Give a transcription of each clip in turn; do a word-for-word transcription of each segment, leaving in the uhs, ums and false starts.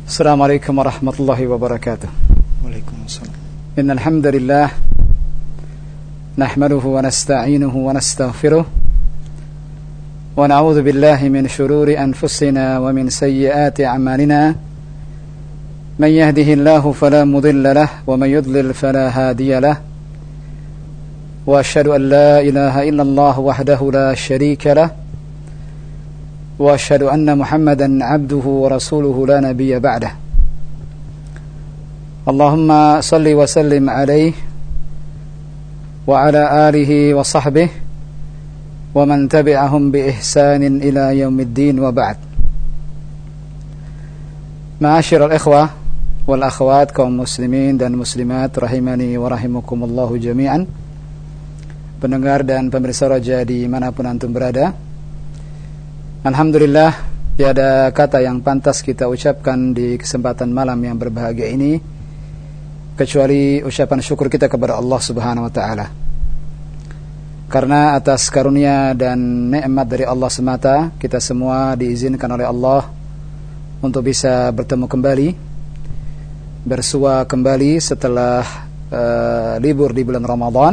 Assalamualaikum warahmatullahi wabarakatuh. Waalaikumsalam. Innal hamdalillah nahmaduhu wa nasta'inuhu wa nastaghfiruh wa na'udzu billahi min shururi anfusina wa min sayyiati a'malina. Man yahdihillahu fala mudilla lahu wa man yudlil fala hadiya lahu. Wa asyhadu an la ilaha illallah wahdahu la syarika lahu. وأشهد أن محمدا عبده ورسوله لا نبي بعده. اللهم صل وسلم عليه وعلى آله وصحبه ومن تبعهم بإحسان إلى يوم الدين وبعد. معاشر الإخوة والأخوات kaum muslimin dan muslimat rahimani wa rahimakumullahu jami'an, pendengar dan pemirsa Raja dimanapun antum berada, alhamdulillah, tiada kata yang pantas kita ucapkan di kesempatan malam yang berbahagia ini kecuali ucapan syukur kita kepada Allah Subhanahu wa taala. Karena atas karunia dan nikmat dari Allah semata, kita semua diizinkan oleh Allah untuk bisa bertemu kembali, bersua kembali setelah uh, libur di bulan Ramadan.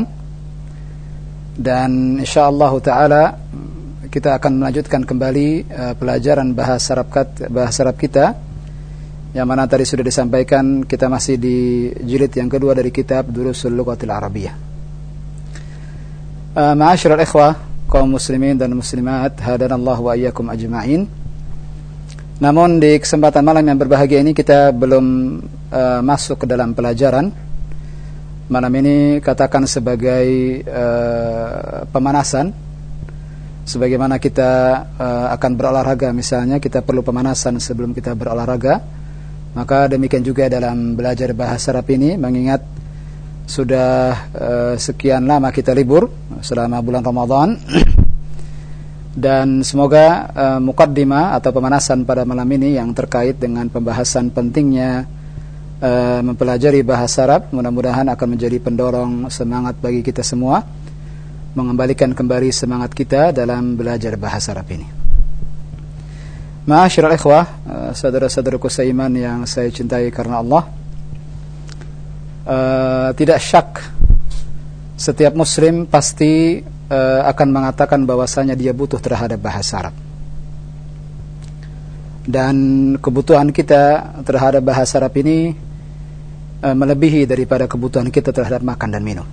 Dan insyaallah taala kita akan melanjutkan kembali uh, pelajaran bahasa Arab, bahasa Arab kita, yang mana tadi sudah disampaikan kita masih di jilid yang kedua dari kitab Durusul Lughatil Arabiyyah. Uh, Ma'asyiral ikhwah, kaum muslimin dan muslimat, hadanallahu wa iyyakum ajma'in. Namun di kesempatan malam yang berbahagia ini kita belum uh, masuk ke dalam pelajaran. Malam ini katakan sebagai uh, pemanasan. Sebagaimana kita uh, akan berolahraga, misalnya kita perlu pemanasan sebelum kita berolahraga, maka demikian juga dalam belajar bahasa Arab ini, mengingat sudah uh, sekian lama kita libur selama bulan Ramadan. Dan semoga uh, muqaddimah atau pemanasan pada malam ini yang terkait dengan pembahasan pentingnya uh, mempelajari bahasa Arab, mudah-mudahan akan menjadi pendorong semangat bagi kita semua, mengembalikan kembali semangat kita dalam belajar bahasa Arab ini. Ma'asyiral ikhwah, saudara-saudaraku seiman yang saya cintai karena Allah, uh, tidak syak setiap muslim pasti uh, akan mengatakan bahwasanya dia butuh terhadap bahasa Arab. Dan kebutuhan kita terhadap bahasa Arab ini uh, melebihi daripada kebutuhan kita terhadap makan dan minum.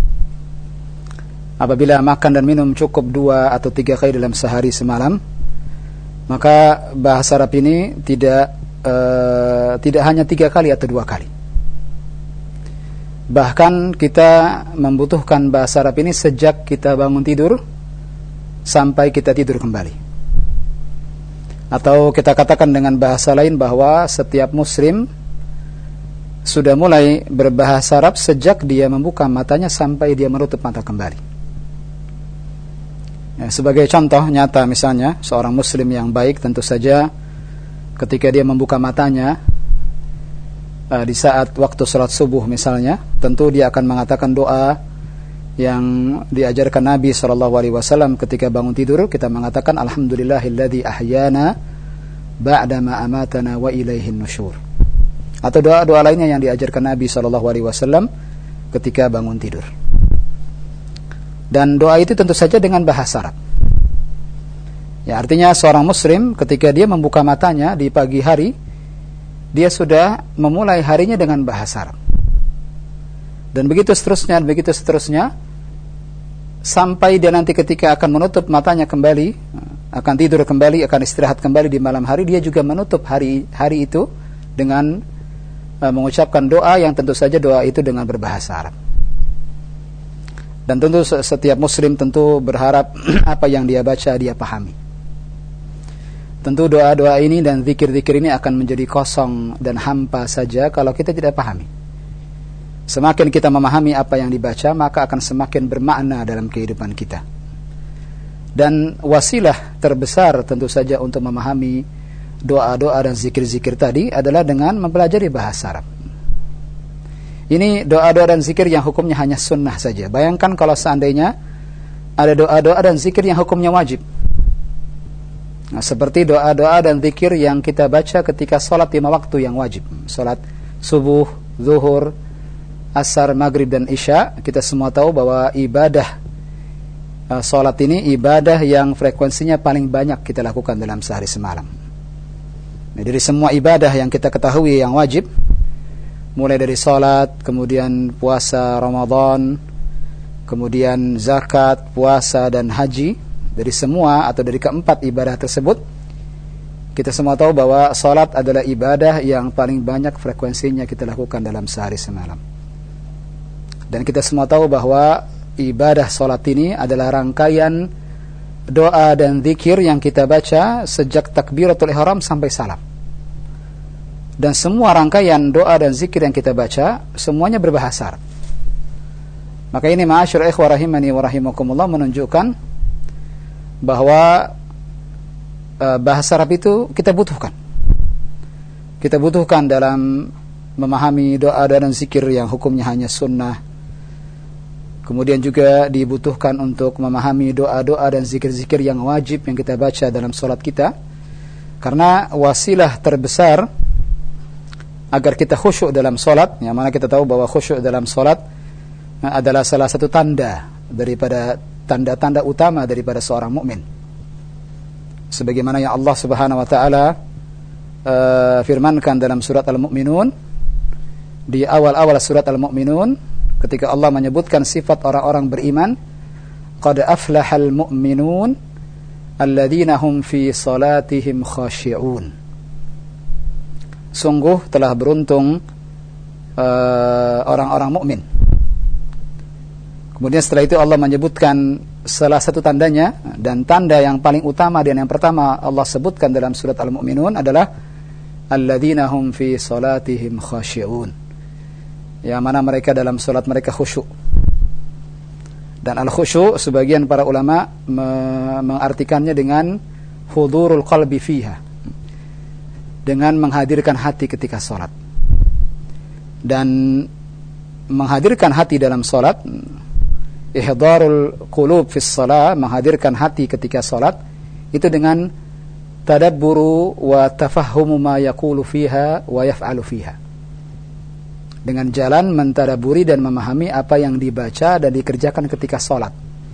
Apabila makan dan minum cukup dua atau tiga kali dalam sehari semalam, maka bahasa Arab ini tidak uh, tidak hanya tiga kali atau dua kali. Bahkan kita membutuhkan bahasa Arab ini sejak kita bangun tidur sampai kita tidur kembali. Atau kita katakan dengan bahasa lain bahwa setiap muslim sudah mulai berbahasa Arab sejak dia membuka matanya sampai dia menutup mata kembali. Ya, sebagai contoh nyata misalnya, seorang muslim yang baik tentu saja ketika dia membuka matanya uh, di saat waktu salat subuh misalnya, tentu dia akan mengatakan doa yang diajarkan Nabi shallallahu alaihi wasallam ketika bangun tidur. Kita mengatakan alhamdulillahilladzi ahyana ba'dama amatana wa ilaihin nusyur. Atau doa-doa lainnya yang diajarkan Nabi shallallahu alaihi wasallam ketika bangun tidur. Dan doa itu tentu saja dengan bahasa Arab. Ya, artinya seorang muslim ketika dia membuka matanya di pagi hari, dia sudah memulai harinya dengan bahasa Arab. Dan begitu seterusnya, begitu seterusnya, sampai dia nanti ketika akan menutup matanya kembali, akan tidur kembali, akan istirahat kembali di malam hari, dia juga menutup hari hari itu dengan uh, mengucapkan doa yang tentu saja doa itu dengan berbahasa Arab. Dan tentu setiap muslim tentu berharap apa yang dia baca dia pahami. Tentu doa-doa ini dan zikir-zikir ini akan menjadi kosong dan hampa saja kalau kita tidak pahami. Semakin kita memahami apa yang dibaca, maka akan semakin bermakna dalam kehidupan kita. Dan wasilah terbesar tentu saja untuk memahami doa-doa dan zikir-zikir tadi adalah dengan mempelajari bahasa Arab. Ini doa-doa dan zikir yang hukumnya hanya sunnah saja. Bayangkan kalau seandainya ada doa-doa dan zikir yang hukumnya wajib. Nah, seperti doa-doa dan zikir yang kita baca ketika sholat lima waktu yang wajib, sholat subuh, zuhur, asar, maghrib, dan isya. Kita semua tahu bahwa ibadah uh, sholat ini ibadah yang frekuensinya paling banyak kita lakukan dalam sehari semalam. Nah, dari semua ibadah yang kita ketahui yang wajib, mulai dari sholat, kemudian puasa Ramadan, kemudian zakat, puasa, dan haji, dari semua atau dari keempat ibadah tersebut, kita semua tahu bahwa sholat adalah ibadah yang paling banyak frekuensinya kita lakukan dalam sehari semalam. Dan kita semua tahu bahwa ibadah sholat ini adalah rangkaian doa dan zikir yang kita baca sejak takbiratul ihram sampai salam. Dan semua rangkaian doa dan zikir yang kita baca semuanya berbahasa Arab. Maka ini ma'asyur ikhwah rahimani wa rahimakumullah menunjukkan bahwa uh, bahasa Arab itu kita butuhkan. Kita butuhkan dalam memahami doa dan zikir yang hukumnya hanya sunnah. Kemudian juga dibutuhkan untuk memahami doa-doa dan zikir-zikir yang wajib yang kita baca dalam sholat kita. Karena wasilah terbesar agar kita khusyuk dalam sholat, yang mana kita tahu bahwa khusyuk dalam sholat adalah salah satu tanda daripada tanda-tanda utama daripada seorang mukmin. Sebagaimana yang Allah Subhanahu wa taala uh, firmankan dalam surat Al-Mu'minun, di awal-awal surat Al-Mu'minun, ketika Allah menyebutkan sifat orang-orang beriman, qad aflahal mu'minun alladzina hum fi salatihim khashi'un. Sungguh telah beruntung uh, orang-orang mukmin. Kemudian setelah itu Allah menyebutkan salah satu tandanya, dan tanda yang paling utama dan yang pertama Allah sebutkan dalam surat Al-Mu'minun adalah alladzina hum fi salatihim khashi'un, yang mana mereka dalam salat mereka khusyuk. Dan al-khusyuk sebagian para ulama me- mengartikannya dengan hudurul qalbi fiha, dengan menghadirkan hati ketika salat. Dan menghadirkan hati dalam salat, ihdarul qulub fis shalah, menghadirkan hati ketika salat, itu dengan tadabburu wa tafahhumu ma yaqulu fiha wa yaf'alu fiha, dengan jalan mentadaburi dan memahami apa yang dibaca dan dikerjakan ketika salat.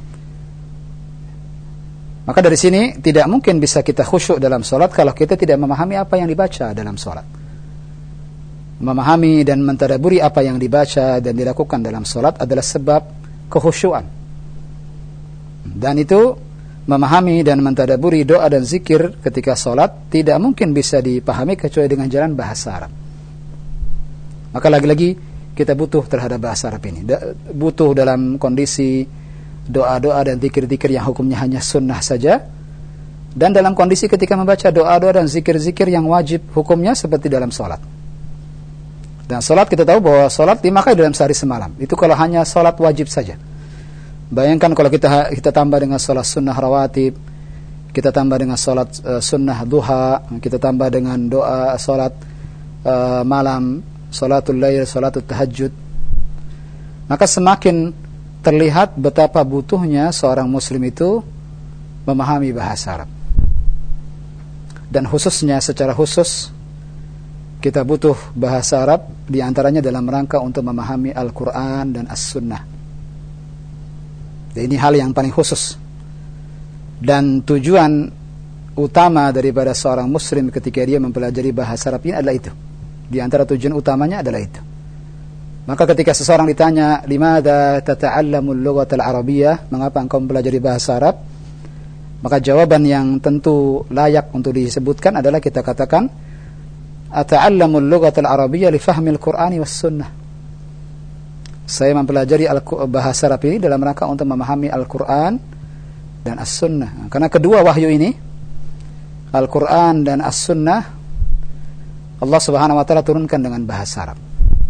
Maka dari sini tidak mungkin bisa kita khusyuk dalam salat kalau kita tidak memahami apa yang dibaca dalam salat. Memahami dan mentadaburi apa yang dibaca dan dilakukan dalam salat adalah sebab kekhusyuan. Dan itu memahami dan mentadaburi doa dan zikir ketika salat tidak mungkin bisa dipahami kecuali dengan jalan bahasa Arab. Maka lagi-lagi kita butuh terhadap bahasa Arab ini, butuh dalam kondisi doa-doa dan zikir-zikir yang hukumnya hanya sunnah saja, dan dalam kondisi ketika membaca doa-doa dan zikir-zikir yang wajib hukumnya seperti dalam salat. Dan salat kita tahu bahwa salat lima kali dalam sehari semalam. Itu kalau hanya salat wajib saja. Bayangkan kalau kita kita tambah dengan salat sunnah rawatib, kita tambah dengan salat uh, sunnah duha, kita tambah dengan doa salat uh, malam, salatul lail, salatul tahajud, maka semakin terlihat betapa butuhnya seorang muslim itu memahami bahasa Arab. Dan khususnya secara khusus kita butuh bahasa Arab diantaranya dalam rangka untuk memahami Al-Quran dan As-Sunnah. Dan ini hal yang paling khusus. Dan tujuan utama daripada seorang muslim ketika dia mempelajari bahasa Arab ini adalah itu. Di antara tujuan utamanya adalah itu. Maka ketika seseorang ditanya, "Limadza tata'allamul lughatal arabiyyah?" Mengapa engkau mempelajari bahasa Arab? Maka jawaban yang tentu layak untuk disebutkan adalah kita katakan, "Ata'allamul lughatal arabiyyah li fahmil Qur'ani was sunnah." Saya mempelajari bahasa Arab ini dalam rangka untuk memahami Al-Qur'an dan As-Sunnah. Karena kedua wahyu ini, Al-Qur'an dan As-Sunnah, Allah Subhanahu wa taala turunkan dengan bahasa Arab.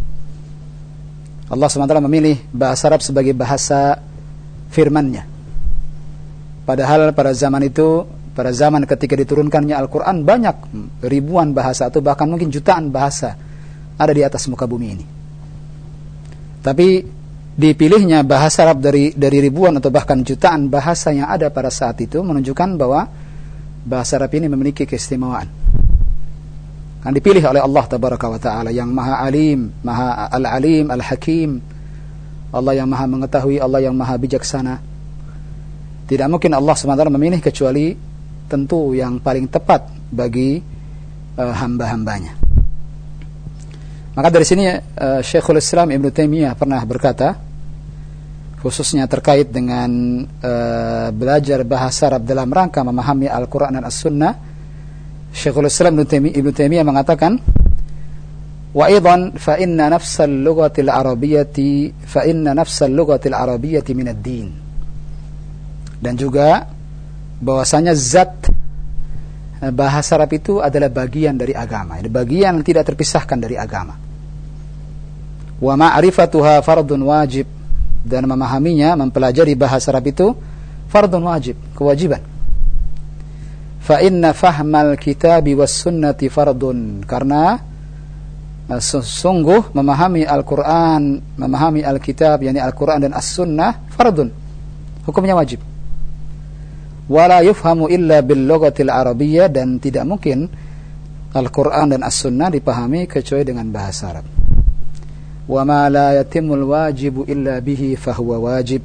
Allah Subhanahu wa taala memilih bahasa Arab sebagai bahasa firman-Nya. Padahal pada zaman itu, pada zaman ketika diturunkannya Al-Quran, banyak ribuan bahasa atau bahkan mungkin jutaan bahasa ada di atas muka bumi ini. Tapi dipilihnya bahasa Arab dari dari ribuan atau bahkan jutaan bahasa yang ada pada saat itu menunjukkan bahwa bahasa Arab ini memiliki keistimewaan. Kan dipilih oleh Allah tabaraka wa taala yang Maha Alim, Maha Al-Alim, Al-Hakim. Allah yang Maha mengetahui, Allah yang Maha bijaksana. Tidak mungkin Allah subhanahu wa taala memilih kecuali tentu yang paling tepat bagi uh, hamba-hambanya. Maka dari sini uh, Syekhul Islam Ibnu Taimiyah pernah berkata, khususnya terkait dengan uh, belajar bahasa Arab dalam rangka memahami Al-Quran dan As-Sunnah, Syekhul Islam Ibnu Taimiyah mengatakan, wa aidan fa inna nafsal lughatil arabiyyati fa inna nafsal lughatil arabiyyati min ad-din. Dan juga bahwasanya zat bahasa Arab itu adalah bagian dari agama, bagian yang tidak terpisahkan dari agama. Wa ma'rifatuha fardun wajib, dan memahaminya, mempelajari bahasa Arab itu fardun wajib, kewajiban. Fa inna fahmal kitabi was sunnati fardun, karena sesungguh memahami Al-Quran, memahami Al-Kitab, yakni Al-Quran dan As-Sunnah, fardun, hukumnya wajib. Wala yufhamu illa bil lughatil arabiyyah, dan tidak mungkin Al-Quran dan As-Sunnah dipahami kecuali dengan bahasa Arab. Wa ma la yatimul wajibu illa bihi fahuwa wajib.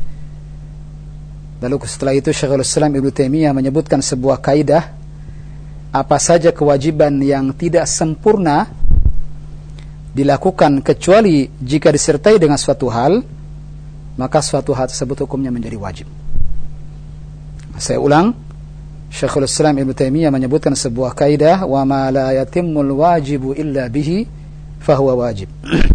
Lalu setelah itu Syekhul Islam Ibnu Taimiyah menyebutkan sebuah kaidah, apa saja kewajiban yang tidak sempurna dilakukan kecuali jika disertai dengan suatu hal, maka suatu hal tersebut hukumnya menjadi wajib. Saya ulang, Syekhul Islam Ibnu Taimiyah menyebutkan sebuah kaidah, wa ma la yatimmul wajibu illa bihi fahuwa wajib.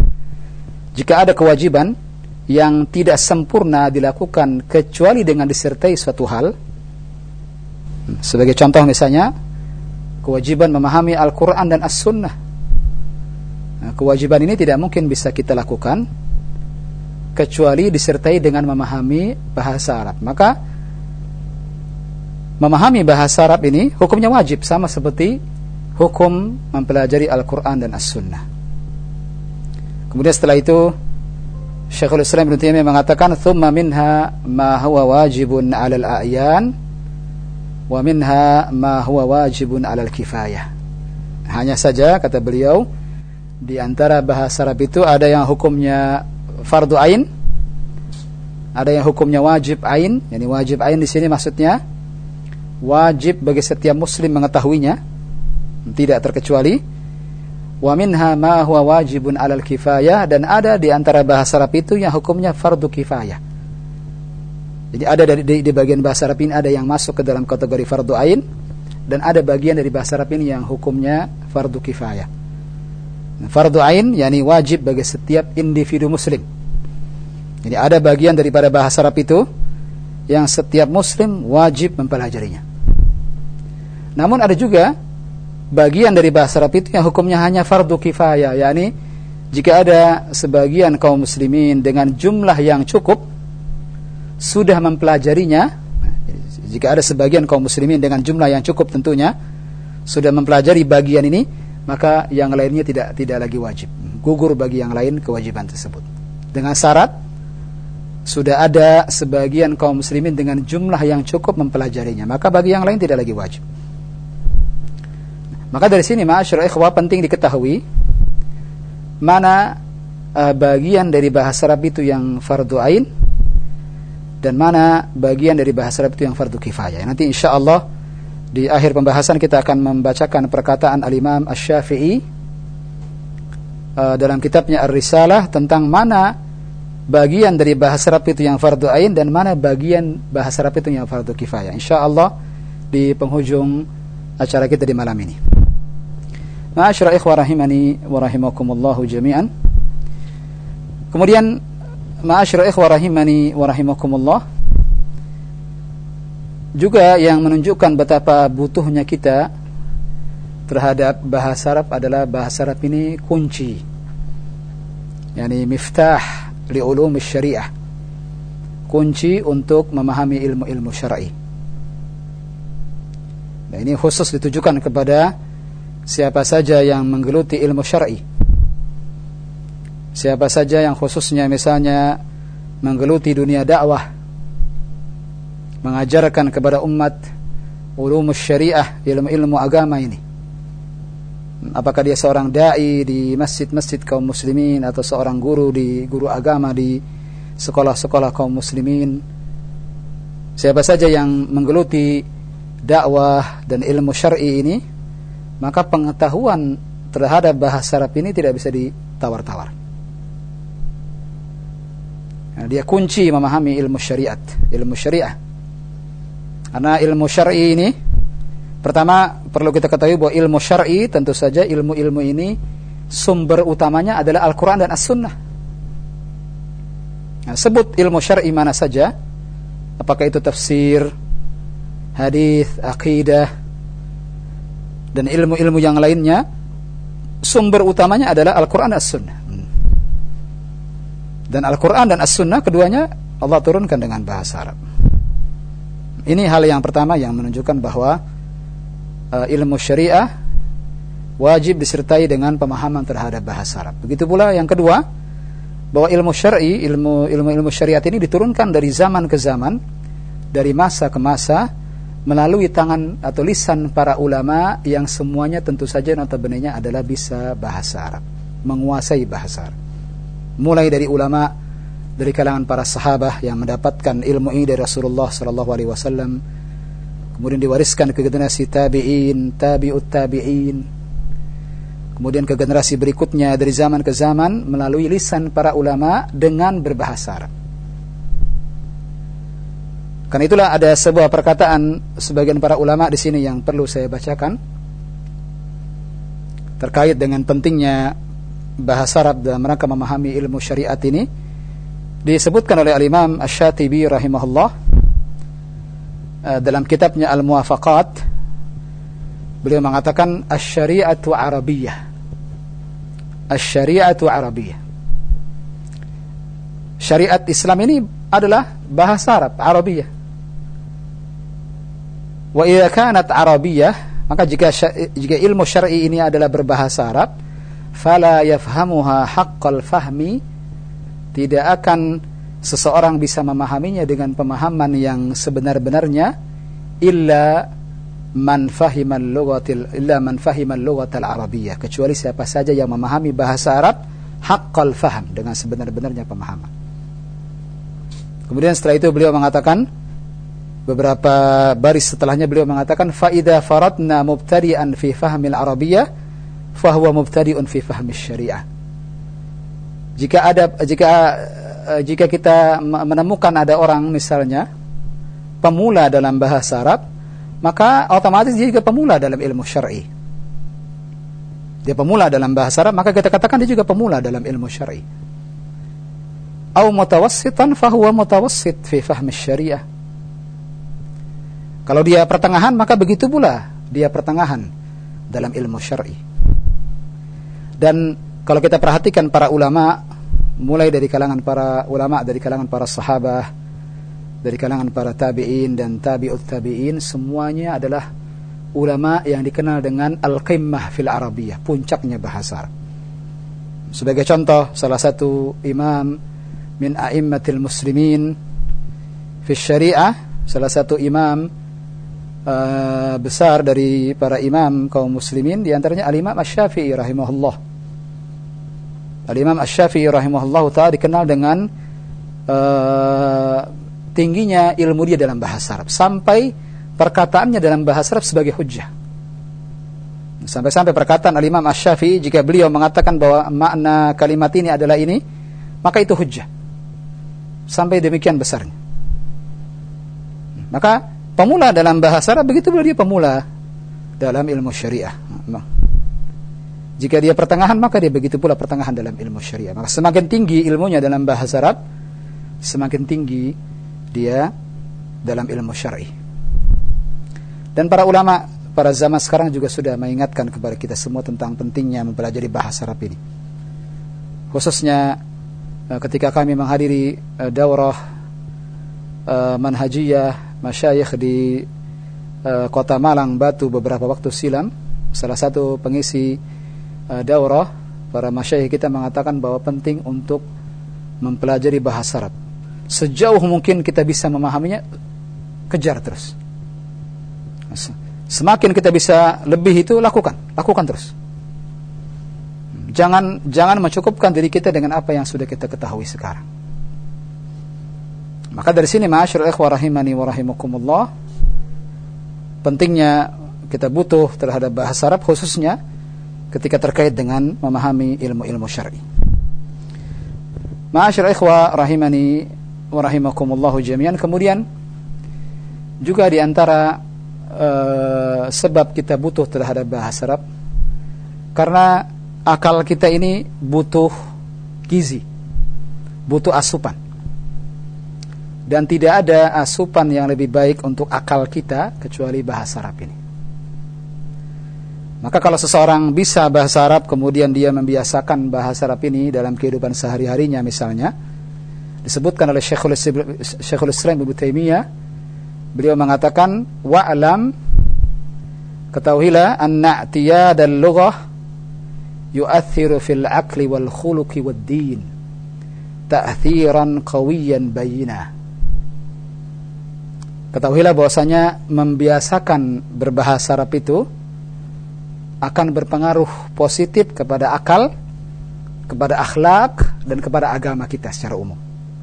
Jika ada kewajiban yang tidak sempurna dilakukan kecuali dengan disertai suatu hal, sebagai contoh misalnya kewajiban memahami Al-Quran dan As-Sunnah, nah, kewajiban ini tidak mungkin bisa kita lakukan kecuali disertai dengan memahami bahasa Arab. Maka memahami bahasa Arab ini hukumnya wajib, sama seperti hukum mempelajari Al-Quran dan As-Sunnah. Kemudian setelah itu Syekhul Islam Ibnu Taimiyah mengatakan, thumma minha ma huwa wajibun 'alal a'yan wa minha ma huwa wajibun 'alal kifayah. Hanya saja, kata beliau, di antara bahasa Arab itu ada yang hukumnya fardu ain, ada yang hukumnya wajib ain. Yani wajib ain di sini maksudnya wajib bagi setiap muslim mengetahuinya, tidak terkecuali. Wa minha ma huwa wajibun 'alal kifayah, dan ada di antara bahasa Arab itu yang hukumnya fardu kifayah. Jadi ada dari di, di bagian bahasa Arab ini ada yang masuk ke dalam kategori fardu ain, dan ada bagian dari bahasa Arab ini yang hukumnya fardu kifayah. Nah, fardu ain yakni wajib bagi setiap individu muslim. Jadi ada bagian daripada bahasa Arab itu yang setiap muslim wajib mempelajarinya. Namun ada juga bagian dari bahasa Arab itu yang hukumnya hanya fardu kifayah, yakni jika ada sebagian kaum muslimin dengan jumlah yang cukup sudah mempelajarinya, jika ada sebagian kaum muslimin dengan jumlah yang cukup tentunya sudah mempelajari bagian ini, maka yang lainnya tidak tidak lagi wajib, gugur bagi yang lain kewajiban tersebut. Dengan syarat sudah ada sebagian kaum muslimin dengan jumlah yang cukup mempelajarinya, maka bagi yang lain tidak lagi wajib. Maka dari sini ma'asyiral ikhwah penting diketahui mana uh, bagian dari bahasa Arab itu yang fardu ain dan mana bagian dari bahasa Arab itu yang fardu kifayah. Nanti insyaallah di akhir pembahasan kita akan membacakan perkataan Al-Imam Asy-Syafi'i uh, dalam kitabnya Ar-Risalah tentang mana bagian dari bahasa Arab itu yang fardu ain dan mana bagian bahasa Arab itu yang fardu kifayah. Insyaallah di penghujung acara kita di malam ini. Ma'asyiral ikhwah rahimani wa rahimakumullah jami'an. Kemudian ma'asyiral ikhwah rahimani wa rahimakumullah, juga yang menunjukkan betapa butuhnya kita terhadap bahasa Arab adalah bahasa Arab ini kunci, yakni miftah li ulum syariah, kunci untuk memahami ilmu-ilmu syar'i. Nah, ini khusus ditujukan kepada siapa saja yang menggeluti ilmu syar'i, siapa saja yang khususnya misalnya menggeluti dunia dakwah, mengajarkan kepada umat ulumus syariah, ilmu-ilmu agama ini. Apakah dia seorang dai di masjid-masjid kaum muslimin, atau seorang guru di guru agama di sekolah-sekolah kaum muslimin. Siapa saja yang menggeluti dakwah dan ilmu syar'i ini, maka pengetahuan terhadap bahasa Arab ini tidak bisa ditawar-tawar. Nah, dia kunci memahami ilmu syariat, ilmu syariah. Karena ilmu syar'i ini, pertama perlu kita ketahui bahwa ilmu syar'i, tentu saja ilmu-ilmu ini sumber utamanya adalah Al-Quran dan As-Sunnah. Nah, sebut ilmu syar'i mana saja, apakah itu tafsir, hadis, akidah, dan ilmu-ilmu yang lainnya, sumber utamanya adalah Al-Quran dan As-Sunnah. Dan Al-Quran dan As-Sunnah keduanya Allah turunkan dengan bahasa Arab. Ini hal yang pertama yang menunjukkan bahwa uh, ilmu syariah wajib disertai dengan pemahaman terhadap bahasa Arab. Begitu pula yang kedua, bahwa ilmu syar'i, ilmu ilmu ilmu syariat ini diturunkan dari zaman ke zaman, dari masa ke masa, melalui tangan atau lisan para ulama yang semuanya tentu saja notabene-nya adalah bisa bahasa Arab, menguasai bahasa Arab. Mulai dari ulama dari kalangan para sahabat yang mendapatkan ilmu ini dari Rasulullah sallallahu alaihi wasallam, kemudian diwariskan ke generasi tabi'in, tabi'ut tabi'in, kemudian ke generasi berikutnya dari zaman ke zaman melalui lisan para ulama dengan berbahasa Arab. Karena itulah ada sebuah perkataan sebagian para ulama di sini yang perlu saya bacakan terkait dengan pentingnya bahasa Arab dalam rangka memahami ilmu syariat ini. Disebutkan oleh Al-Imam Asy-Syatibi rahimahullah dalam kitabnya Al-Muwafaqat. Beliau mengatakan asy-syari'atu arabiyyah. Asy-syari'atu arabiyyah. Syariat Islam ini adalah bahasa Arab, Arabiyyah. Wa idza kanat arabiyyah, maka jika jika ilmu syar'i ini adalah berbahasa Arab, fala yafhamuha haqqal fahmi, tidak akan seseorang bisa memahaminya dengan pemahaman yang sebenar-benarnya illa man fahimal lughatil illa man fahimal lughatal arabiyyah, kecuali siapa saja yang memahami bahasa Arab haqqal fahm, dengan sebenar-benarnya pemahaman. Kemudian setelah itu beliau mengatakan, beberapa baris setelahnya beliau mengatakan, fa idza faradna mubtadi'an fi fahmil arabiyyah fa huwa mubtadi'un fi fahmi syariah. Jika ada jika jika kita menemukan ada orang misalnya pemula dalam bahasa Arab, maka otomatis dia juga pemula dalam ilmu syar'i. Dia pemula dalam bahasa Arab, maka kita katakan dia juga pemula dalam ilmu syar'i. Au mutawassitan fa huwa mutawassit fi fahmi syariah. Kalau dia pertengahan, maka begitu pula dia pertengahan dalam ilmu syar'i. Dan kalau kita perhatikan para ulama, mulai dari kalangan para ulama, dari kalangan para sahabat, dari kalangan para tabi'in dan tabi'ut tabi'in, semuanya adalah ulama yang dikenal dengan al-qimmah fil arabiyyah, puncaknya bahasa Arab. Sebagai contoh, salah satu imam min a'immatil muslimin fi syariah, salah satu imam uh, besar dari para imam kaum muslimin, di antaranya al-Imam Asy-Syafi'i rahimahullah. Al-Imam Asy-Syafi'i rahimahullah ta'ala dikenal dengan uh, tingginya ilmu dia dalam bahasa Arab, sampai perkataannya dalam bahasa Arab sebagai hujjah. Sampai-sampai perkataan al-Imam Asy-Syafi'i, jika beliau mengatakan bahwa makna kalimat ini adalah ini, maka itu hujjah. Sampai demikian besarnya. Maka pemula dalam bahasa Arab, begitu pula dia pemula dalam ilmu syariah. Jika dia pertengahan, maka dia begitu pula pertengahan dalam ilmu syariah. Maka semakin tinggi ilmunya dalam bahasa Arab, semakin tinggi dia dalam ilmu syar'i. Dan para ulama pada zaman sekarang juga sudah mengingatkan kepada kita semua tentang pentingnya mempelajari bahasa Arab ini. Khususnya ketika kami menghadiri uh, daurah uh, manhajiyah masyayikh di uh, kota Malang, Batu beberapa waktu silam, salah satu pengisi uh, daurah, para masyayikh kita mengatakan bahwa penting untuk mempelajari bahasa Arab. Sejauh mungkin kita bisa memahaminya, kejar terus. Semakin kita bisa lebih itu, lakukan, lakukan terus. Jangan jangan mencukupkan diri kita dengan apa yang sudah kita ketahui sekarang. Maka dari sini ma'asyiral ikhwah rahimani wa rahimakumullah, pentingnya kita butuh terhadap bahasa Arab, khususnya ketika terkait dengan memahami ilmu-ilmu syar'i. Ma'asyiral ikhwah rahimani wa rahimakumullah jami'an, kemudian juga di antara uh, sebab kita butuh terhadap bahasa Arab, karena akal kita ini butuh gizi, butuh asupan. Dan tidak ada asupan yang lebih baik untuk akal kita kecuali bahasa Arab ini. Maka kalau seseorang bisa bahasa Arab, kemudian dia membiasakan bahasa Arab ini dalam kehidupan sehari-harinya, misalnya disebutkan oleh Syekhul Islam, Syekhul Islam Ibnu Taimiyah, beliau mengatakan, wa'lam, ketahuilah, anna i'tiyadal lughah yu'athiru fil aqli wal khuluqi wad din ta'thiran qawiyan bayina. Ketahuilah bahwasanya membiasakan berbahasa Arab itu akan berpengaruh positif kepada akal, kepada akhlak, dan kepada agama kita secara umum.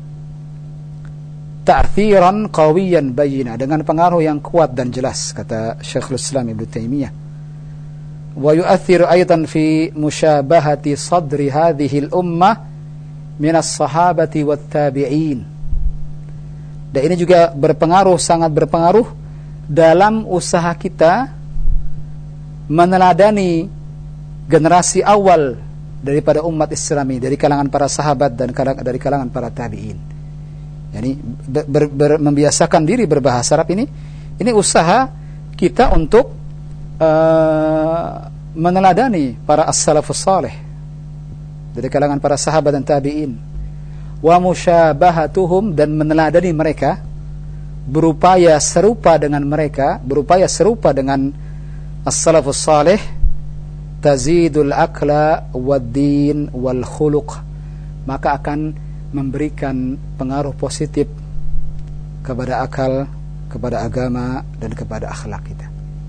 Ta'thiran qawiyan bayina, dengan pengaruh yang kuat dan jelas, kata Syekhul Islam Ibnu Taimiyah. Wa yu'athiru aidan fi musyabahati sadri hadhihi al-ummah min as-sahabati wat tabi'in. Dan ini juga berpengaruh, sangat berpengaruh dalam usaha kita meneladani generasi awal daripada umat Islami, dari kalangan para sahabat dan dari kalangan para tabi'in. Yani ber, ber, membiasakan diri berbahasa Arab ini, ini usaha kita untuk uh, meneladani para as-salafus salih dari kalangan para sahabat dan tabi'in. Wa musyabahatuhum, dan meneladani mereka, berupaya serupa dengan mereka, berupaya serupa dengan as-salafus salih, tazidul akla wad din wal khuluq, maka akan memberikan pengaruh positif kepada akal, kepada agama, dan kepada akhlak kita.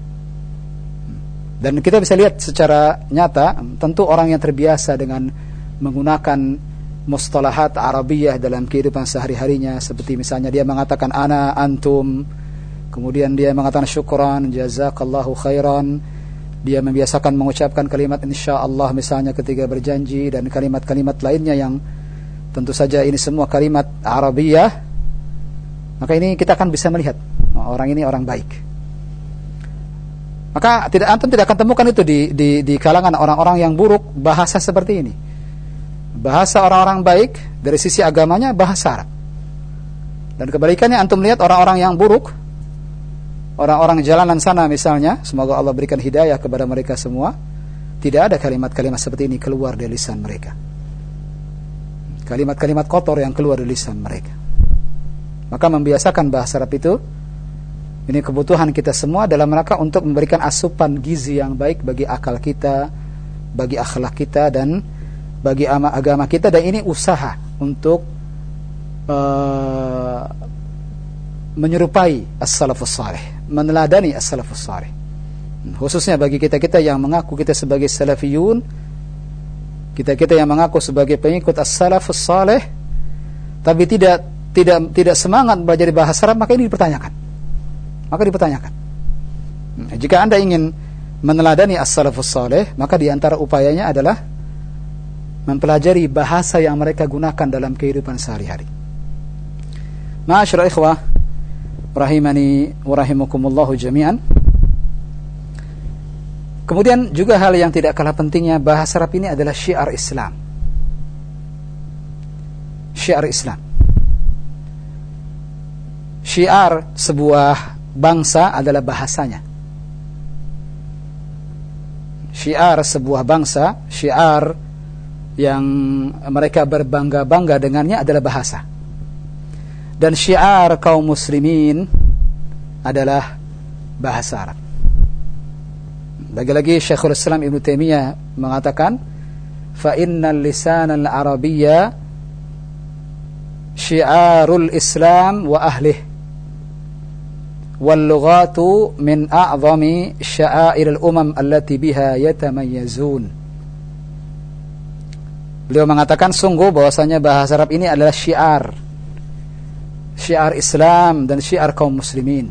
Dan kita bisa lihat secara nyata, tentu orang yang terbiasa dengan menggunakan mustalahat Arabiyah dalam kehidupan sehari-harinya, seperti misalnya dia mengatakan ana, antum, kemudian dia mengatakan syukran, jazakallahu khairan, dia membiasakan mengucapkan kalimat insyaallah misalnya ketika berjanji, dan kalimat-kalimat lainnya yang tentu saja ini semua kalimat Arabiyah. Maka ini kita akan bisa melihat orang ini orang baik. Maka tidak, antum tidak akan temukan itu di, di, di kalangan orang-orang yang buruk bahasa seperti ini. Bahasa orang-orang baik dari sisi agamanya bahasa Arab. Dan kebalikannya, antum lihat orang-orang yang buruk, orang-orang jalanan sana misalnya, semoga Allah berikan hidayah kepada mereka semua, tidak ada kalimat-kalimat seperti ini keluar dari lisan mereka. Kalimat-kalimat kotor yang keluar dari lisan mereka. Maka membiasakan bahasa Arab itu, ini kebutuhan kita semua dalam rangka untuk memberikan asupan gizi yang baik bagi akal kita, bagi akhlak kita, dan bagi agama kita. Dan ini usaha untuk uh, menyerupai as-salafus salih, meneladani as-salafus salih. Khususnya bagi kita-kita yang mengaku kita sebagai salafiyun, kita-kita yang mengaku sebagai pengikut as-salafus salih, tapi tidak tidak tidak semangat belajar bahasa Arab, maka ini dipertanyakan. Maka dipertanyakan. Jika Anda ingin meneladani as-salafus salih, maka di antara upayanya adalah mempelajari bahasa yang mereka gunakan dalam kehidupan sehari-hari. Ma'asyiral ikhwah rahimani wa rahimakumullah jami'an. Kemudian juga hal yang tidak kalah pentingnya, bahasa Arab ini adalah syiar Islam. Syiar Islam. Syiar sebuah bangsa adalah bahasanya. Syiar sebuah bangsa, syiar yang mereka berbangga-bangga dengannya adalah bahasa. Dan syiar kaum muslimin adalah bahasa Arab. Lagi-lagi Syekhul Islam Ibnu Taimiyah mengatakan, fa innal lisan al-arabiyya syiarul Islam wa ahlih wal lughatu min a'zami sya'airil umam allati biha yatamayyazun. Beliau mengatakan sungguh bahwasanya bahasa Arab ini adalah syiar, syiar Islam dan syiar kaum muslimin.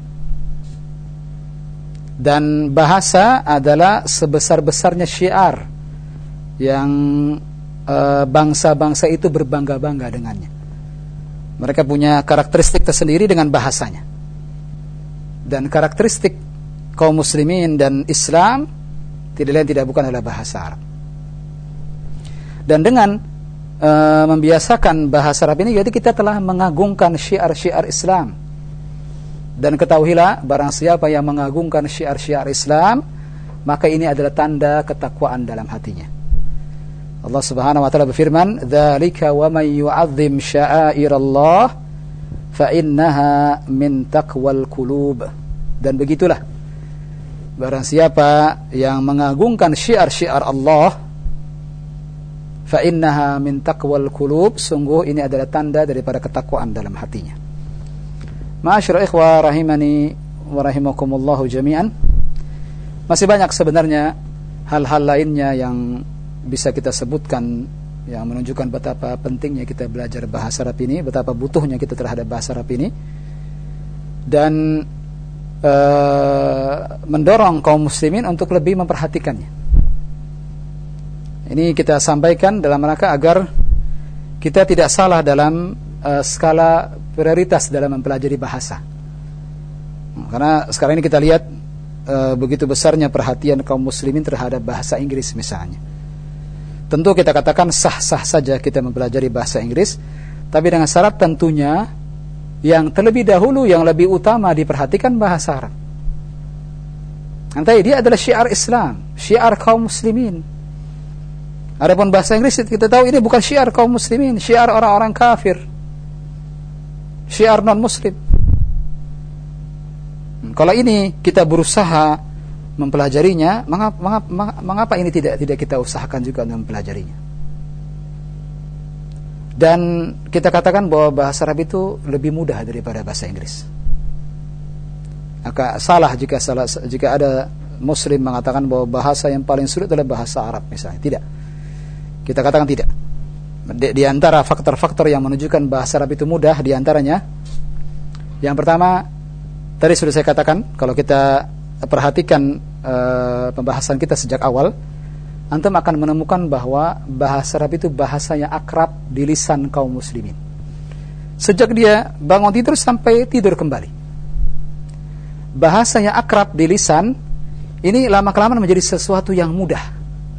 Dan bahasa adalah sebesar-besarnya syiar yang e, bangsa-bangsa itu berbangga-bangga dengannya. Mereka punya karakteristik tersendiri dengan bahasanya. Dan karakteristik kaum muslimin dan Islam tidak lain tidak bukan adalah bahasa Arab. Dan dengan e, membiasakan bahasa Arab ini, jadi kita telah mengagungkan syiar-syiar Islam. Dan ketahuilah, barang siapa yang mengagungkan syiar-syiar Islam, maka ini adalah tanda ketakwaan dalam hatinya. Allah Subhanahu wa taala berfirman, "Dzalika wa may yu'azzim sya'airallah fa innaha min taqwal qulub." Dan begitulah, barang siapa yang mengagungkan syiar-syiar Allah, fa innaha min taqwal qulub, sungguh ini adalah tanda daripada ketakwaan dalam hatinya. Ma'asyiral ikhwah rahimani wa rahimakumullahu jami'an. Masih banyak sebenarnya hal-hal lainnya yang bisa kita sebutkan yang menunjukkan betapa pentingnya kita belajar bahasa Arab ini, betapa butuhnya kita terhadap bahasa Arab ini, dan uh, mendorong kaum muslimin untuk lebih memperhatikannya. Ini kita sampaikan dalam rangka agar kita tidak salah dalam uh, skala prioritas dalam mempelajari bahasa. Karena sekarang ini kita lihat uh, begitu besarnya perhatian kaum muslimin terhadap bahasa Inggris misalnya. Tentu kita katakan sah-sah saja kita mempelajari bahasa Inggris, tapi dengan syarat tentunya yang terlebih dahulu, yang lebih utama diperhatikan bahasa Arab. Nanti dia adalah syiar Islam, syiar kaum muslimin. Adapun bahasa Inggris kita tahu ini bukan syiar kaum muslimin, syiar orang-orang kafir, syiar non-muslim. Kalau ini kita berusaha mempelajarinya, mengapa, mengapa, mengapa ini tidak tidak kita usahakan juga untuk mempelajarinya? Dan kita katakan bahwa bahasa Arab itu lebih mudah daripada bahasa Inggris. Maka salah jika salah jika ada muslim mengatakan bahwa bahasa yang paling sulit adalah bahasa Arab misalnya. Tidak. Kita katakan tidak. Di, di antara faktor-faktor yang menunjukkan bahasa Arab itu mudah, di antaranya yang pertama, tadi sudah saya katakan, kalau kita perhatikan uh, pembahasan kita sejak awal, antum akan menemukan bahwa bahasa Arab itu bahasa yang akrab di lisan kaum muslimin. Sejak dia bangun tidur sampai tidur kembali, bahasa yang akrab di lisan ini lama-kelamaan menjadi sesuatu yang mudah.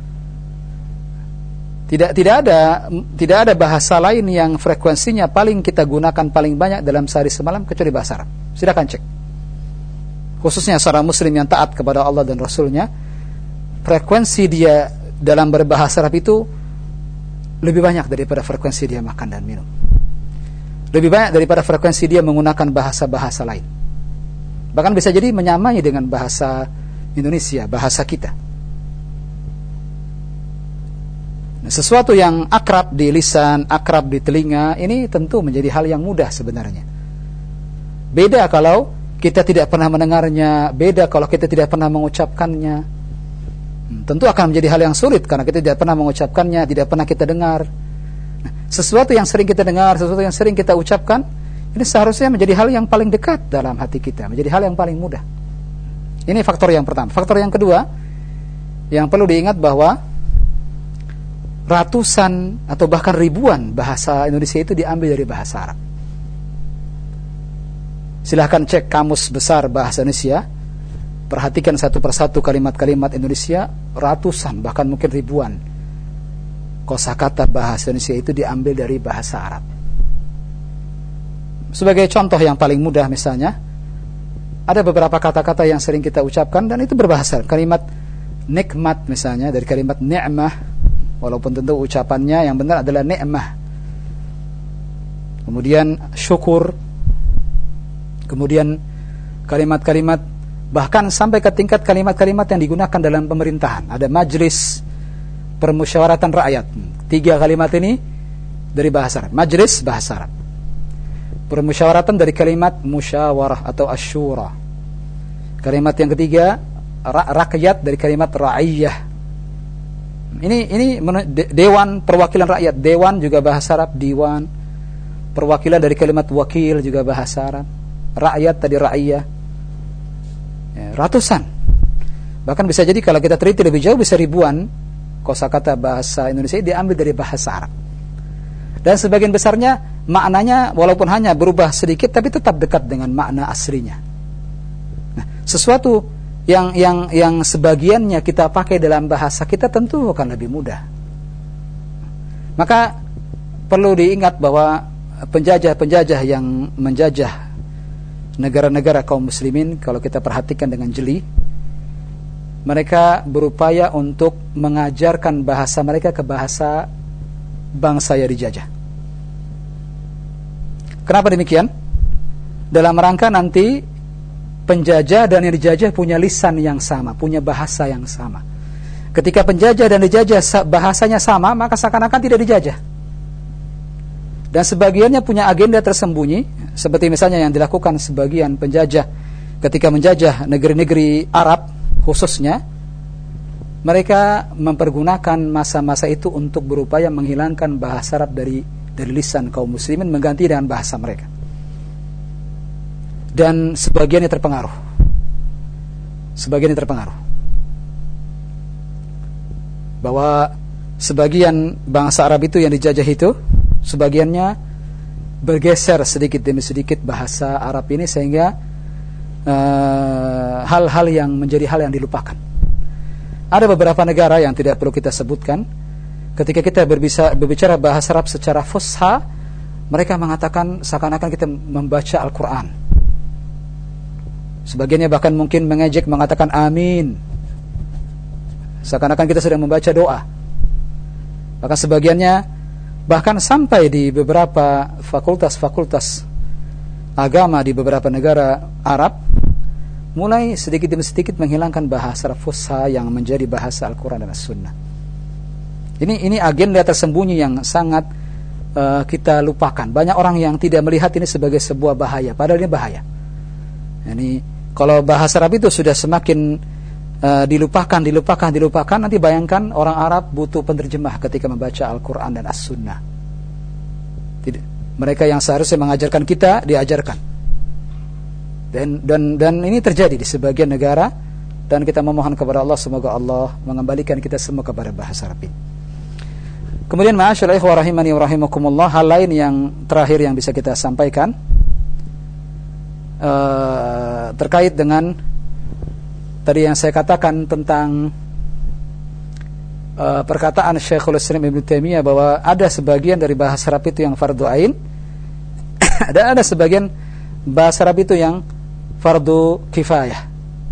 Tidak tidak ada tidak ada bahasa lain yang frekuensinya paling kita gunakan paling banyak dalam sehari semalam kecuali bahasa Arab. Silakan cek. Khususnya seorang muslim yang taat kepada Allah dan Rasulnya, frekuensi dia dalam berbahasa Arab itu lebih banyak daripada frekuensi dia makan dan minum. Lebih banyak daripada frekuensi dia menggunakan bahasa-bahasa lain. Bahkan bisa jadi menyamai dengan bahasa Indonesia, bahasa kita. Sesuatu yang akrab di lisan, akrab di telinga, ini tentu menjadi hal yang mudah sebenarnya. Beda kalau kita tidak pernah mendengarnya, beda kalau kita tidak pernah mengucapkannya. Tentu akan menjadi hal yang sulit karena kita tidak pernah mengucapkannya, tidak pernah kita dengar. Nah, sesuatu yang sering kita dengar, sesuatu yang sering kita ucapkan, ini seharusnya menjadi hal yang paling dekat dalam hati kita, menjadi hal yang paling mudah. Ini faktor yang pertama. Faktor yang kedua, yang perlu diingat bahwa ratusan atau bahkan ribuan bahasa Indonesia itu diambil dari bahasa Arab. Silahkan cek kamus besar bahasa Indonesia, perhatikan satu persatu kalimat-kalimat Indonesia, ratusan bahkan mungkin ribuan kosakata bahasa Indonesia itu diambil dari bahasa Arab. Sebagai contoh yang paling mudah misalnya, ada beberapa kata-kata yang sering kita ucapkan dan itu berbahasa Arab. Kalimat nikmat misalnya dari kalimat ni'mah, walaupun tentu ucapannya yang benar adalah ni'mah. Kemudian syukur. Kemudian kalimat-kalimat, bahkan sampai ke tingkat kalimat-kalimat yang digunakan dalam pemerintahan. Ada majlis permusyawaratan rakyat. Tiga kalimat ini dari bahasa Arab. Majlis bahasa Arab. Permusyawaratan dari kalimat musyawarah atau asyura. Kalimat yang ketiga ra- rakyat dari kalimat ra'iyah. Ini ini dewan perwakilan rakyat. Dewan juga bahasa Arab, diwan. Perwakilan dari kalimat wakil juga bahasa Arab. Rakyat tadi ra'iyah. Ya, ratusan. Bahkan bisa jadi kalau kita teliti lebih jauh bisa ribuan kosakata bahasa Indonesia diambil dari bahasa Arab. Dan sebagian besarnya maknanya walaupun hanya berubah sedikit tapi tetap dekat dengan makna aslinya. Nah, sesuatu yang yang yang sebagiannya kita pakai dalam bahasa kita tentu akan lebih mudah. Maka perlu diingat bahwa penjajah-penjajah yang menjajah negara-negara kaum muslimin, kalau kita perhatikan dengan jeli, mereka berupaya untuk mengajarkan bahasa mereka ke bahasa bangsa yang dijajah. Kenapa demikian? Dalam rangka nanti penjajah dan yang dijajah punya lisan yang sama, punya bahasa yang sama. Ketika penjajah dan dijajah bahasanya sama, maka seakan-akan tidak dijajah. Dan sebagiannya punya agenda tersembunyi, seperti misalnya yang dilakukan sebagian penjajah ketika menjajah negeri-negeri Arab khususnya. Mereka mempergunakan masa-masa itu untuk berupaya menghilangkan bahasa Arab dari dari lisan kaum muslimin, mengganti dengan bahasa mereka. Dan sebagiannya terpengaruh. Sebagiannya terpengaruh. Bahwa sebagian bangsa Arab itu yang dijajah itu, sebagiannya bergeser sedikit demi sedikit bahasa Arab ini sehingga uh, hal-hal yang menjadi hal yang dilupakan. Ada beberapa negara yang tidak perlu kita sebutkan. Ketika kita berbisa, berbicara bahasa Arab secara fusha, mereka mengatakan seakan-akan kita membaca Al-Quran. Sebagiannya bahkan mungkin mengejek, mengatakan amin, seakan-akan kita sedang membaca doa. Bahkan sebagiannya bahkan sampai di beberapa fakultas-fakultas agama di beberapa negara Arab mulai sedikit demi sedikit menghilangkan bahasa fusha yang menjadi bahasa Al-Quran dan As-Sunnah. Ini ini agenda tersembunyi yang sangat uh, kita lupakan. Banyak orang yang tidak melihat ini sebagai sebuah bahaya, padahal ini bahaya. Ini kalau bahasa Arab itu sudah semakin uh, dilupakan, dilupakan, dilupakan, nanti bayangkan orang Arab butuh penerjemah ketika membaca Al-Quran dan As-Sunnah. Tidak. Mereka yang seharusnya mengajarkan kita, diajarkan. Dan, dan, dan ini terjadi di sebagian negara, dan kita memohon kepada Allah, semoga Allah mengembalikan kita semua kepada bahasa Arab ini. Kemudian ma'asyiral ikhwah rahimani wa rahimakumullah, hal lain yang terakhir yang bisa kita sampaikan Uh, terkait dengan tadi yang saya katakan tentang uh, perkataan Syekhul Islam Ibnu Taimiyah bahwa ada sebagian dari bahasa Arab itu yang fardu ain dan ada sebagian bahasa Arab itu yang fardu kifayah.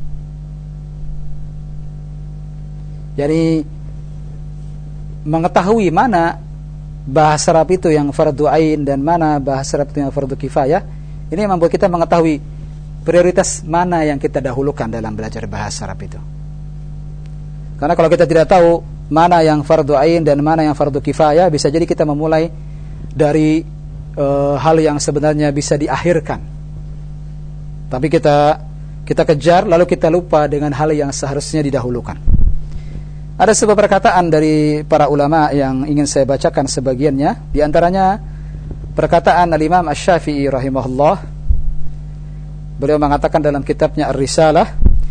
Jadi mengetahui mana bahasa Arab itu yang fardu ain dan mana bahasa Arab itu yang fardu kifayah, ini membuat kita mengetahui prioritas mana yang kita dahulukan dalam belajar bahasa Arab itu. Karena kalau kita tidak tahu mana yang fardu ain dan mana yang fardu kifayah, bisa jadi kita memulai dari uh, hal yang sebenarnya bisa diakhirkan. Tapi kita kita kejar lalu kita lupa dengan hal yang seharusnya didahulukan. Ada sebuah perkataan dari para ulama yang ingin saya bacakan sebagiannya. Di antaranya perkataan Al-Imam Asy-Syafi'i rahimahullah. Beliau mengatakan dalam kitabnya Ar-Risalah,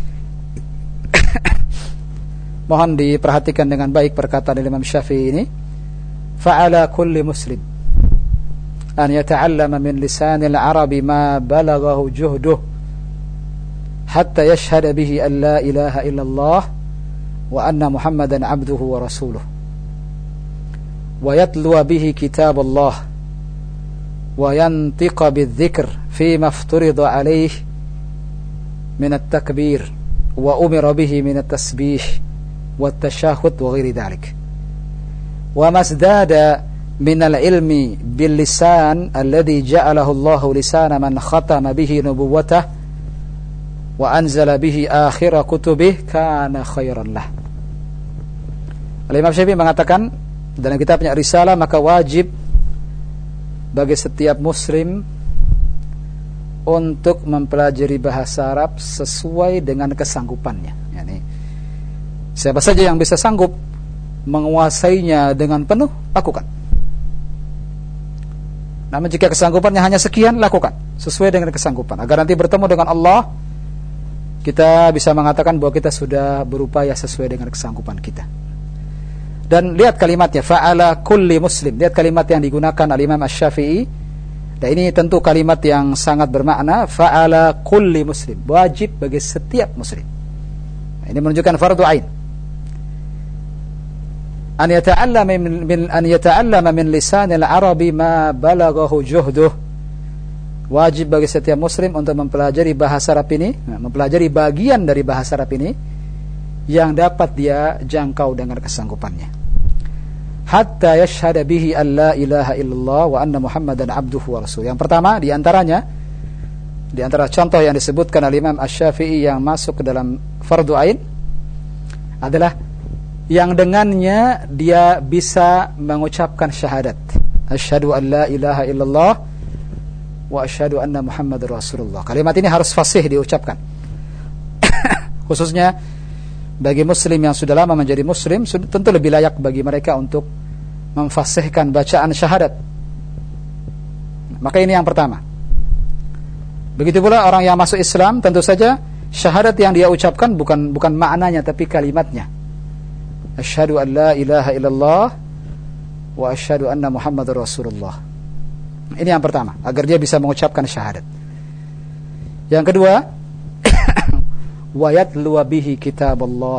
mohon diperhatikan dengan baik perkataan Imam Syafi'i ini, fa'ala kulli muslim an yata'allama min lisanil arabi ma balaghahu juhduh hatta yashhada bihi an la ilaha illallah wa anna muhammadan abduhu wa rasuluh wa yatluwa bihi kitab Allah wa yantiqa bidzikr fima ifturida alayhi min at-takbir wa umira bihi min at-tasbih wa at-tashahhud wa ghairi dhalik wa masdada min al-ilmi bil lisan alladhi ja'alahu Allah lisana man khatama bihi nubuwwatah wa anzala bihi akhir kutubih kana khairan lah. Al-Imam Syafi'i mengatakan dalam kitabnya Risalah, maka wajib bagi setiap muslim untuk mempelajari bahasa Arab sesuai dengan kesanggupannya. Yani, siapa saja yang bisa sanggup menguasainya dengan penuh, lakukan. Namun jika kesanggupannya hanya sekian, lakukan sesuai dengan kesanggupan, agar nanti bertemu dengan Allah kita bisa mengatakan bahwa kita sudah berupaya sesuai dengan kesanggupan kita. Dan lihat kalimatnya, fa'ala kulli muslim. Lihat kalimat yang digunakan al-Imam Asy-Syafi'i. Dan ini tentu kalimat yang sangat bermakna, fa'ala kulli muslim, wajib bagi setiap muslim. Nah, ini menunjukkan fardu ain. An yata'allama min, min an yata'allama min lisanil arabi ma balaghahu juhduh. Wajib bagi setiap muslim untuk mempelajari bahasa Arab ini, mempelajari bagian dari bahasa Arab ini yang dapat dia jangkau dengan kesanggupannya. Hatta yashhada bihi an la ilaha illallah wa anna Muhammadan abduhu wa rasuluh. Yang pertama di antaranya, di antara contoh yang disebutkan oleh Imam Asy-Syafi'i yang masuk ke dalam fardu ain adalah yang dengannya dia bisa mengucapkan syahadat, asyhadu an la ilaha illallah wa asyhadu anna Muhammadar Rasulullah. Kalimat ini harus fasih diucapkan. Khususnya bagi muslim yang sudah lama menjadi muslim, tentu lebih layak bagi mereka untuk memfasihkan bacaan syahadat. Maka ini yang pertama. Begitu pula orang yang masuk Islam, tentu saja syahadat yang dia ucapkan bukan bukan maknanya tapi kalimatnya. Asyhadu an la ilaha illallah wa asyhadu anna Muhammadar Rasulullah. Ini yang pertama, agar dia bisa mengucapkan syahadat. Yang kedua, wa yatlu bihi kitaballah.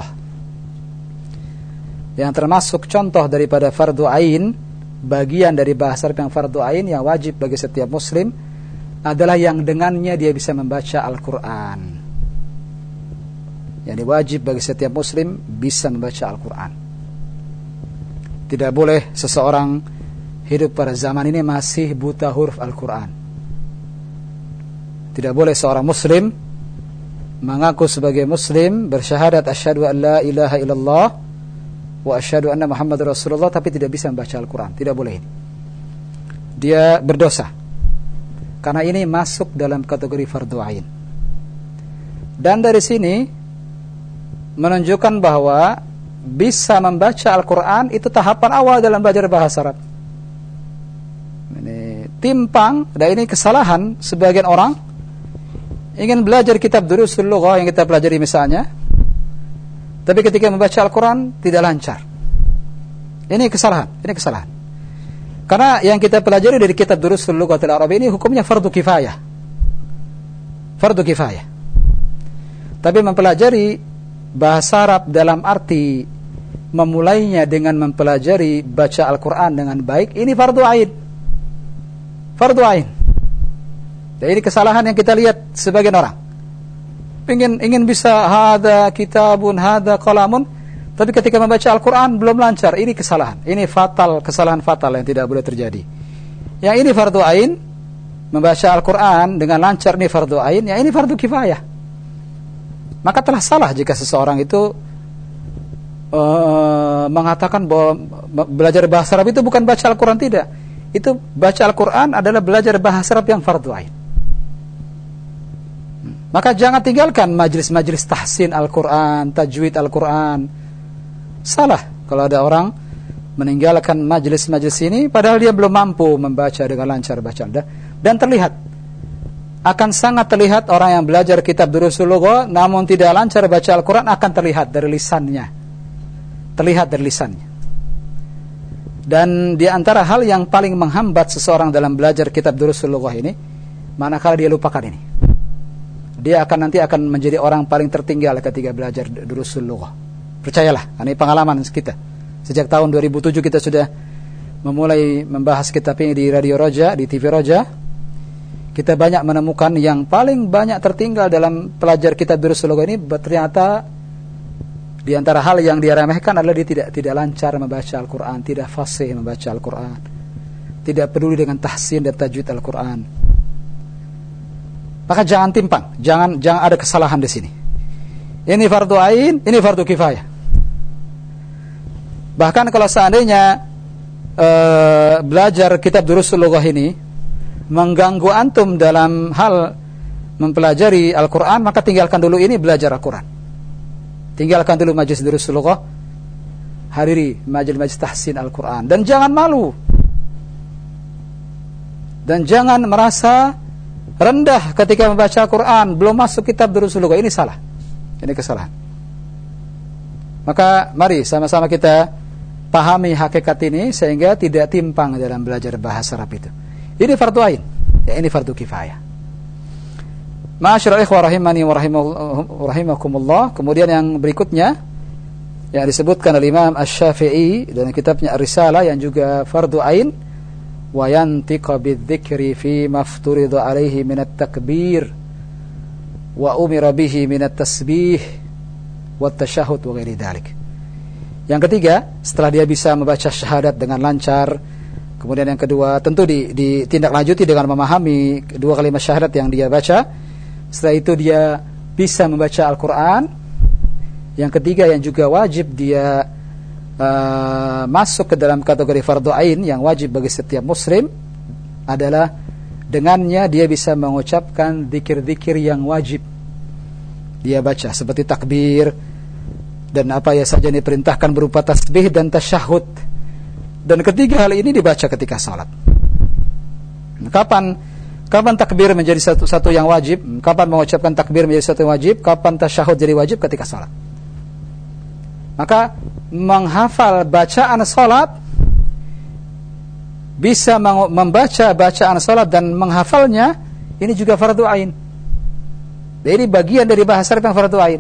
Yang termasuk contoh daripada fardu ain, bagian dari bahasa Arab yang fardu ain yang wajib bagi setiap muslim adalah yang dengannya dia bisa membaca Al-Qur'an. Yang wajib bagi setiap muslim bisa membaca Al-Qur'an. Tidak boleh seseorang hidup pada zaman ini masih buta huruf Al-Quran. Tidak boleh seorang muslim mengaku sebagai muslim, bersyahadat asyhadu an la ilaha illallah wa asyhadu anna Muhammadar Rasulullah, tapi tidak bisa membaca Al-Quran. Tidak boleh ini. Dia berdosa, karena ini masuk dalam kategori fardu ain. Dan dari sini menunjukkan bahwa bisa membaca Al-Quran itu tahapan awal dalam belajar bahasa Arab. Ini timpang, dan ini kesalahan sebagian orang ingin belajar kitab Durusul Lughah yang kita pelajari misalnya, tapi ketika membaca Al-Quran tidak lancar. Ini kesalahan, ini kesalahan. Karena yang kita pelajari dari kitab Durusul Lughatil Arabiyah ini hukumnya fardu kifayah. Fardu kifayah. Tapi mempelajari bahasa Arab dalam arti memulainya dengan mempelajari baca Al-Quran dengan baik, ini fardu ain. Fardu ain. Dan ini kesalahan yang kita lihat sebagian orang. Ingin ingin bisa hada kitabun, hada qalamun, tapi ketika membaca Al-Quran belum lancar. Ini kesalahan. Ini fatal, kesalahan fatal yang tidak boleh terjadi. Yang ini fardu ain, membaca Al-Quran dengan lancar ini fardu ain, yang ini fardu kifayah. Maka telah salah jika seseorang itu uh, mengatakan bahwa belajar bahasa Arab itu bukan baca Al-Quran. Tidak. Itu baca Al-Quran adalah belajar bahasa Arab yang fardu ain. Maka jangan tinggalkan majlis-majlis tahsin Al-Quran, tajwid Al-Quran. Salah kalau ada orang meninggalkan majlis-majlis ini padahal dia belum mampu membaca dengan lancar bacaan. Dan terlihat, akan sangat terlihat orang yang belajar kitab Durusul Lughah namun tidak lancar baca Al-Quran akan terlihat dari lisannya. Terlihat dari lisannya. Dan di antara hal yang paling menghambat seseorang dalam belajar kitab Durusul Lughah ini, manakala dia lupakan ini, dia akan nanti akan menjadi orang paling tertinggal ketika belajar Durusul Lughah. Percayalah, ini pengalaman kita. Sejak tahun dua ribu tujuh kita sudah memulai membahas kitab ini di Radio Roja, di T V Roja. Kita banyak menemukan yang paling banyak tertinggal dalam pelajar kitab Durusul Lughah ini ternyata di antara hal yang dia remehkan adalah dia tidak tidak lancar membaca Al-Quran, tidak fasih membaca Al-Quran, tidak peduli dengan tahsin dan tajwid Al-Quran. Maka jangan timpang, jangan jangan ada kesalahan di sini. Ini fardu ain, ini fardu kifayah. Bahkan kalau seandainya uh, belajar kitab Durusul Lughah ini mengganggu antum dalam hal mempelajari Al-Quran, maka tinggalkan dulu ini, belajar Al-Quran. Tinggalkan dulu majlis durus lughah, hadiri majlis-majlis tahsin Al-Quran, dan jangan malu, dan jangan merasa rendah ketika membaca Al-Quran belum masuk kitab durus lughah. Ini salah, ini kesalahan. Maka mari sama-sama kita pahami hakikat ini sehingga tidak timpang dalam belajar bahasa Arab itu. Ini fardu ain, ya, ini fardu kifayah. Ma'asyiral ikhwah rahimani wa rahimakumullah. Kemudian yang berikutnya yang disebutkan oleh Imam Asy-Syafi'i dalam kitabnya Ar-Risalah yang juga fardu ain, wa yantiqa bidzikri fi mafturida alaihi min at-takbir wa umira bihi min at-tasbih wa at-tasyahhud wa ghairi dzalik. Yang ketiga, setelah dia bisa membaca syahadat dengan lancar, kemudian yang kedua tentu ditindaklanjuti dengan memahami dua kalimat syahadat yang dia baca. Setelah itu dia bisa membaca Al-Quran. Yang ketiga yang juga wajib dia uh, masuk ke dalam kategori fardu ain yang wajib bagi setiap muslim adalah dengannya dia bisa mengucapkan zikir-zikir yang wajib dia baca, seperti takbir dan apa ya saja yang diperintahkan berupa tasbih dan tasyahud. Dan ketiga hal ini dibaca ketika salat. Kapan Kapan takbir menjadi satu satu yang wajib? Kapan mengucapkan takbir menjadi satu yang wajib? Kapan tasyahud jadi wajib? Ketika salat. Maka menghafal bacaan salat, bisa membaca bacaan salat dan menghafalnya, ini juga fardu ain. Ini bagian dari bahasa Arab yang fardu ain.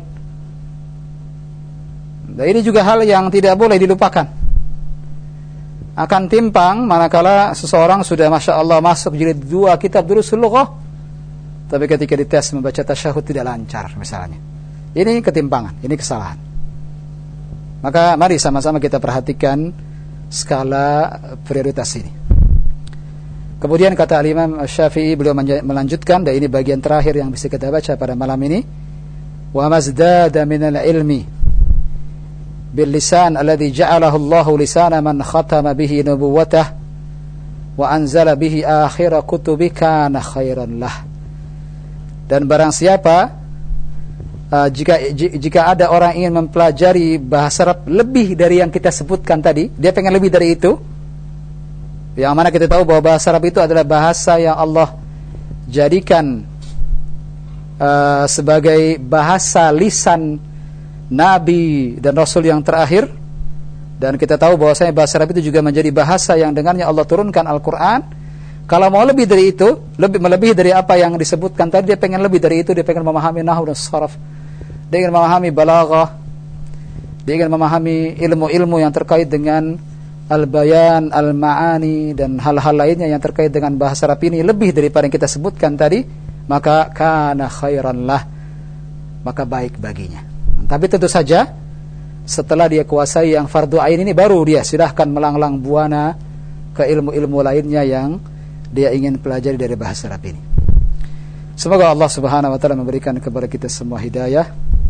Dan ini juga hal yang tidak boleh dilupakan. Akan timpang manakala seseorang sudah masya Allah masuk jilid dua kitab durusul lughah, tapi ketika dites membaca tasyahud tidak lancar misalnya. Ini ketimpangan, ini kesalahan. Maka mari sama-sama kita perhatikan skala prioritas ini. Kemudian kata Imam Syafi'i, beliau melanjutkan, dan ini bagian terakhir yang bisa kita baca pada malam ini, wa mazdada minal ilmi bil lisan alladhi ja'alahu Allahu lisana man khatama bihi nubuwwatah wa anzala bihi akhir kutubi kana khairan lah. Dan barang siapa uh, jika jika ada orang ingin mempelajari bahasa Arab lebih dari yang kita sebutkan tadi, dia pengen lebih dari itu, yang mana kita tahu bahwa bahasa Arab itu adalah bahasa yang Allah jadikan uh, sebagai bahasa lisan Nabi dan Rasul yang terakhir. Dan kita tahu bahwasanya bahasa Arab itu juga menjadi bahasa yang dengannya Allah turunkan Al-Quran. Kalau mau lebih dari itu, lebih melebihi dari apa yang disebutkan tadi, dia pengen lebih dari itu, dia pengen memahami nahwu dan sharaf, dia ingin memahami balaghah, dia ingin memahami ilmu-ilmu yang terkait dengan al-bayan, al-ma'ani dan hal-hal lainnya yang terkait dengan bahasa Arab ini lebih daripada yang kita sebutkan tadi, maka kana khairan lah, maka baik baginya. Tapi tentu saja setelah dia kuasai yang fardu ain ini, baru dia silahkan melanglang buana ke ilmu-ilmu lainnya yang dia ingin pelajari dari bahasa Arab ini. Semoga Allah Subhanahu wa taala memberikan kepada kita semua hidayah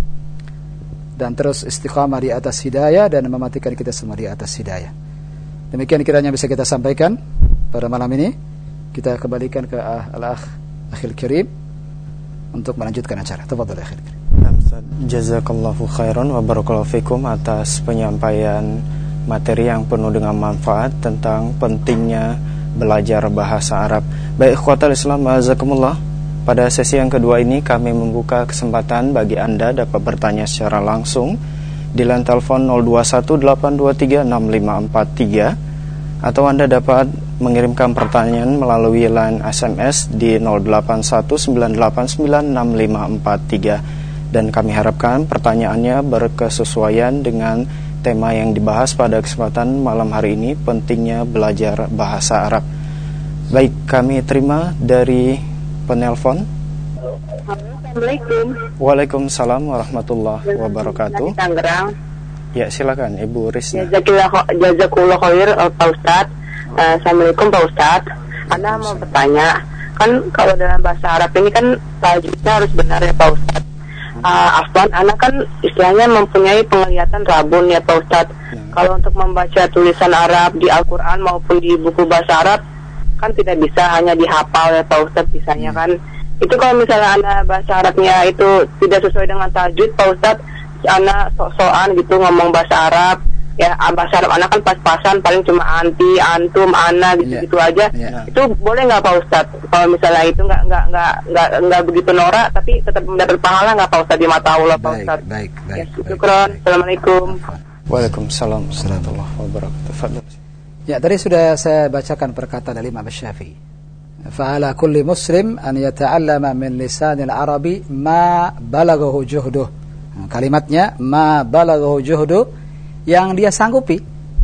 dan terus istiqamah di atas hidayah dan mematikan kita semua di atas hidayah. Demikian kiranya bisa kita sampaikan pada malam ini. Kita kembalikan ke al-akh Akhil Karim untuk melanjutkan acara. Tafadhal Akhil Karim. Jazakallahu khairan wa barakallahu fikum atas penyampaian materi yang penuh dengan manfaat tentang pentingnya belajar bahasa Arab. Baik ikhwatal Islam, jazakumullah. Pada sesi yang kedua ini kami membuka kesempatan bagi Anda dapat bertanya secara langsung di line telepon nol dua satu delapan dua tiga enam lima empat tiga, atau Anda dapat mengirimkan pertanyaan melalui line S M S di nol delapan satu sembilan delapan sembilan enam lima empat tiga. Dan kami harapkan pertanyaannya berkesesuaian dengan tema yang dibahas pada kesempatan malam hari ini, pentingnya belajar bahasa Arab. Baik, kami terima dari penelpon. Assalamualaikum. Waalaikumsalam warahmatullahi wabarakatuh. Dari Tangerang. Ya, silakan Ibu Risna. Jazakallah khair Pak Ustaz. Uh, Assalamualaikum Pak Ustaz. Anda mau bertanya, kan kalau dalam bahasa Arab ini kan tajwidnya harus benar ya Pak Ustaz. Uh, Afwan, anak kan istilahnya mempunyai penglihatan rabun ya Pak Ustadz. Ya. Kalau untuk membaca tulisan Arab di Al-Quran maupun di buku bahasa Arab kan tidak bisa hanya dihafal ya Pak Ustadz, bisanya ya. Kan Itu kalau misalnya Anda bahasa Arabnya itu tidak sesuai dengan tajwid, Pak Ustadz, Anda sok-sokan gitu ngomong bahasa Arab, ya bahasa Arab Anda kan pas-pasan, paling cuma anti, antum, ana gitu-gitu yeah. aja. Yeah. Itu boleh nggak Pak Ustadz? Kalau misalnya itu nggak nggak nggak nggak nggak begitu norak, tapi tetap mendapat pahala nggak Pak Ustadz di mata Allah Pak Ustadz? Baik, baik, baik. Ya, syukran. Assalamualaikum. Waalaikumsalam warahmatullahi wabarakatuh. Ya, tadi sudah saya bacakan perkataan dari Imam Syafi'i. فعلى كل مسلم أن يتعلم من لسان العربي ما بلغه جهده. Kalimatnya ma balaghahu juhdu, yang dia sanggupi,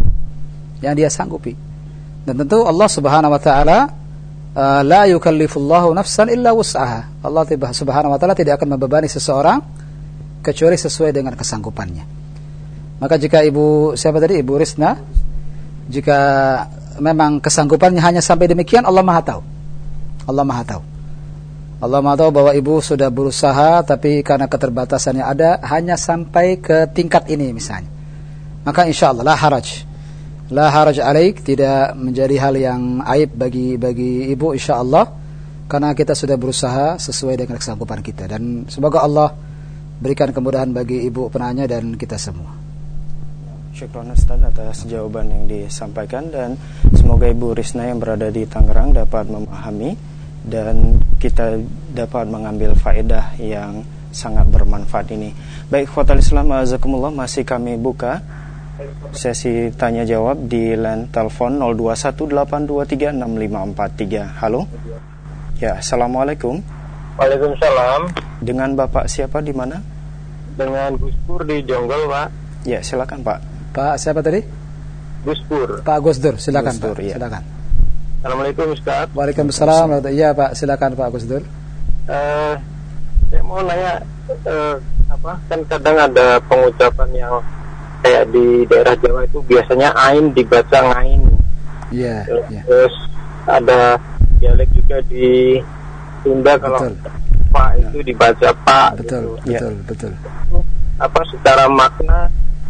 yang dia sanggupi. Dan tentu Allah Subhanahu wa taala uh, la yukallifullahu nafsan illa wus'aha. Allah Subhanahu wa taala tidak akan membebani seseorang kecuali sesuai dengan kesanggupannya. Maka jika Ibu siapa tadi Ibu Risna, jika memang kesanggupannya hanya sampai demikian, Allah Maha tahu. Allah Maha tahu. Allah Maha tahu bahwa ibu sudah berusaha, tapi karena keterbatasannya ada, hanya sampai ke tingkat ini misalnya. Maka insya Allah la haraj, la haraj alaik, tidak menjadi hal yang aib bagi bagi ibu insya Allah, karena kita sudah berusaha sesuai dengan kesanggupan kita. Dan semoga Allah berikan kemudahan bagi ibu penanya dan kita semua. Syukran Ustaz atas jawaban yang disampaikan, dan semoga Ibu Risna yang berada di Tangerang dapat memahami dan kita dapat mengambil faedah yang sangat bermanfaat ini. Baik, ikhwatal Islam, azakumullah, masih kami buka sesi tanya jawab di line telepon nol dua satu delapan dua tiga enam lima empat tiga. Halo. Ya, assalamualaikum. Waalaikumsalam. Dengan Bapak siapa di mana? Dengan Gus Pur di Jonggol, Pak. Ya, silakan Pak. Pak siapa tadi? Gus Pur. Pak Gus Dur, silakan Gus Dur, Pak. Ya. Silakan. Assalamualaikum Ustaz. Waalaikumsalam. Iya Pak, silakan Pak Gus Dur. Uh, saya mau nanya, uh, apa? Kan kadang ada pengucapan yang kayak di daerah Jawa itu biasanya ain dibaca ngain. Iya. Terus, yeah. terus ada dialek juga di Sunda, kalau betul. Pak ya. Itu dibaca Pak. Betul, gitu. betul, ya. betul. Apa secara makna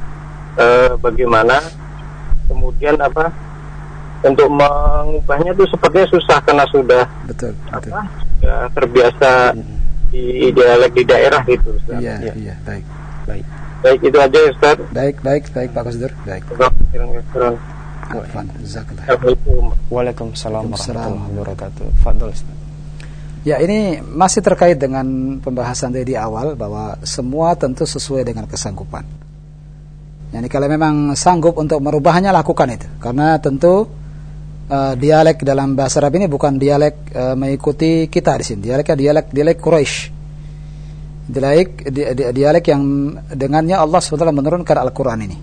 uh, bagaimana? Kemudian apa? Untuk mengubahnya itu sepertinya susah karena sudah betul, apa, betul. Sudah terbiasa hmm. di dialek di daerah gitu Ustaz. Iya, ya. iya, baik. Baik. Baik, itu aja Ustaz. Baik, baik, baik Pak Gus Dur. Baik. Assalamualaikum. Waalaikumsalam warahmatullahi wabarakatuh. Fadhol Ustaz. Ya, ini masih terkait dengan pembahasan tadi di awal, bahwa semua tentu sesuai dengan kesanggupan. Yani kalau memang sanggup untuk merubahnya, lakukan itu. Karena tentu Uh, dialek dalam bahasa Arab ini bukan dialek uh, mengikuti kita di sini. Dialeknya dialek dialek Quraisy. Dialek di, di, dialek yang dengannya Allah subhanahu wa taala menurunkan Al-Qur'an ini.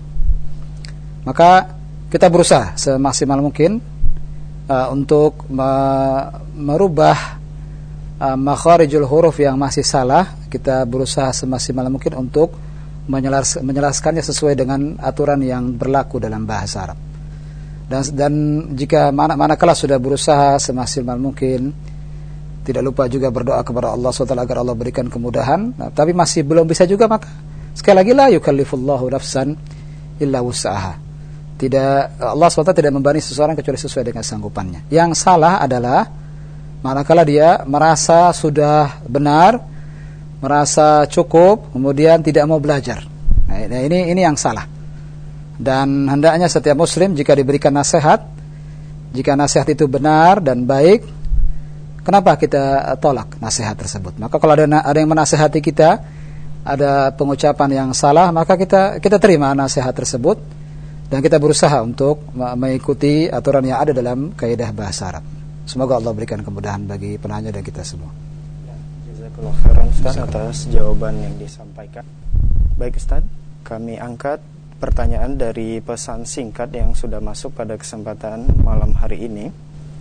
Maka kita berusaha semaksimal mungkin uh, untuk me- merubah uh, makharijul huruf yang masih salah. Kita berusaha semaksimal mungkin untuk menjelas- menjelaskannya sesuai dengan aturan yang berlaku dalam bahasa Arab. Dan, dan jika mana manakala sudah berusaha semaksimal mungkin, tidak lupa juga berdoa kepada Allah subhanahu wa taala agar Allah berikan kemudahan. Nah, tapi masih belum bisa juga, maka sekali lagi la yukallifullahu nafsan illa wus'aha. Tidak, Allah subhanahu wa taala tidak membebani seseorang kecuali sesuai dengan sanggupannya. Yang salah adalah manakala dia merasa sudah benar, merasa cukup, kemudian tidak mau belajar. Nah, ini ini yang salah. Dan hendaknya setiap muslim jika diberikan nasihat, jika nasihat itu benar dan baik, kenapa kita tolak nasihat tersebut? Maka kalau ada ada yang menasihati kita, ada pengucapan yang salah, maka kita kita terima nasihat tersebut dan kita berusaha untuk mengikuti aturan yang ada dalam kaidah bahasa Arab. Semoga Allah berikan kemudahan bagi penanya dan kita semua. Jazakallahu khairan Ustaz atas jawaban yang disampaikan. Baik Ustaz, kami angkat pertanyaan dari pesan singkat yang sudah masuk pada kesempatan malam hari ini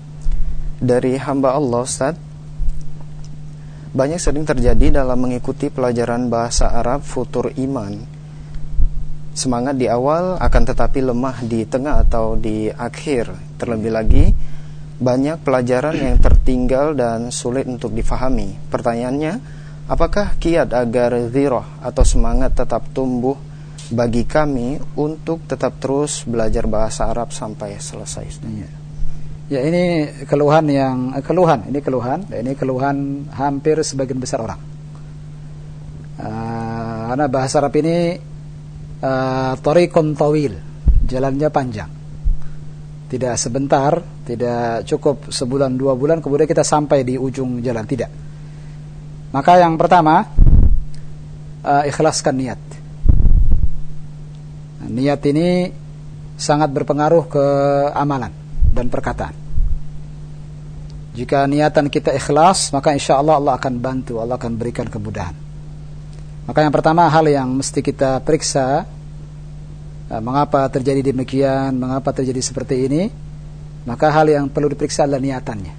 dari hamba Allah. Ustaz, banyak sering terjadi dalam mengikuti pelajaran bahasa Arab futur iman, semangat di awal akan tetapi lemah di tengah atau di akhir. Terlebih lagi banyak pelajaran yang tertinggal dan sulit untuk difahami. Pertanyaannya, apakah kiat agar dhirah atau semangat tetap tumbuh bagi kami untuk tetap terus belajar bahasa Arab sampai selesai? Ya. Ya, ini keluhan yang keluhan, ini keluhan, ini keluhan hampir sebagian besar orang. Uh, karena bahasa Arab ini uh, thariqun tawil, jalannya panjang. Tidak sebentar, tidak cukup sebulan dua bulan kemudian kita sampai di ujung jalan, tidak. Maka yang pertama, uh, ikhlaskan niat. Niat ini sangat berpengaruh ke amalan dan perkataan. Jika niatan kita ikhlas, maka insya Allah Allah akan bantu, Allah akan berikan kemudahan. Maka yang pertama, hal yang mesti kita periksa, mengapa terjadi demikian, mengapa terjadi seperti ini, maka hal yang perlu diperiksa adalah niatannya.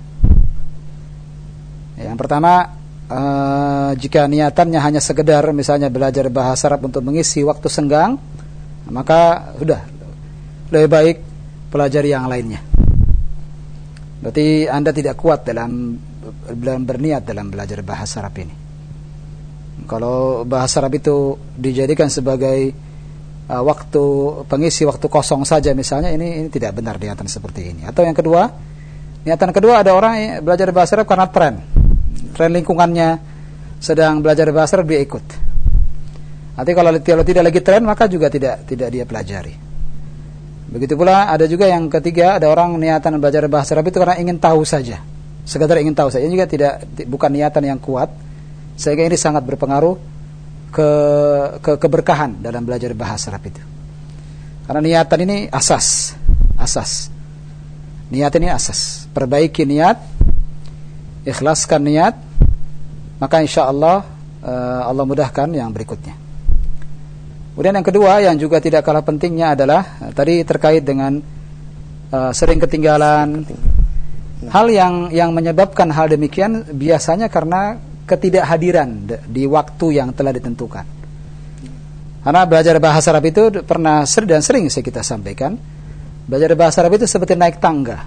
Yang pertama, uh, jika niatannya hanya sekedar misalnya belajar bahasa Arab untuk mengisi waktu senggang, maka sudah, lebih baik pelajari yang lainnya. Berarti Anda tidak kuat dalam, dalam berniat dalam belajar bahasa Arab ini. Kalau bahasa Arab itu dijadikan sebagai uh, waktu pengisi waktu kosong saja misalnya, ini, ini tidak benar niatan seperti ini. Atau yang kedua, niatan kedua, ada orang yang belajar bahasa Arab karena tren. Tren lingkungannya sedang belajar bahasa Arab, dia ikut. Nanti kalau, kalau tidak lagi tren, maka juga tidak tidak dia pelajari. Begitu pula ada juga yang ketiga, ada orang niatan belajar bahasa Arab itu karena ingin tahu saja, sekadar ingin tahu saja. Ini juga tidak, bukan niatan yang kuat, sehingga ini sangat berpengaruh ke, ke keberkahan dalam belajar bahasa Arab itu. Karena niatan ini asas, asas. Niat ini asas. Perbaiki niat, ikhlaskan niat, maka insya Allah uh, Allah mudahkan yang berikutnya. Kemudian yang kedua yang juga tidak kalah pentingnya adalah uh, tadi terkait dengan uh, sering ketinggalan. Hal yang yang menyebabkan hal demikian biasanya karena ketidakhadiran di waktu yang telah ditentukan. Karena belajar bahasa Arab itu pernah sering dan sering saya kita sampaikan, belajar bahasa Arab itu seperti naik tangga.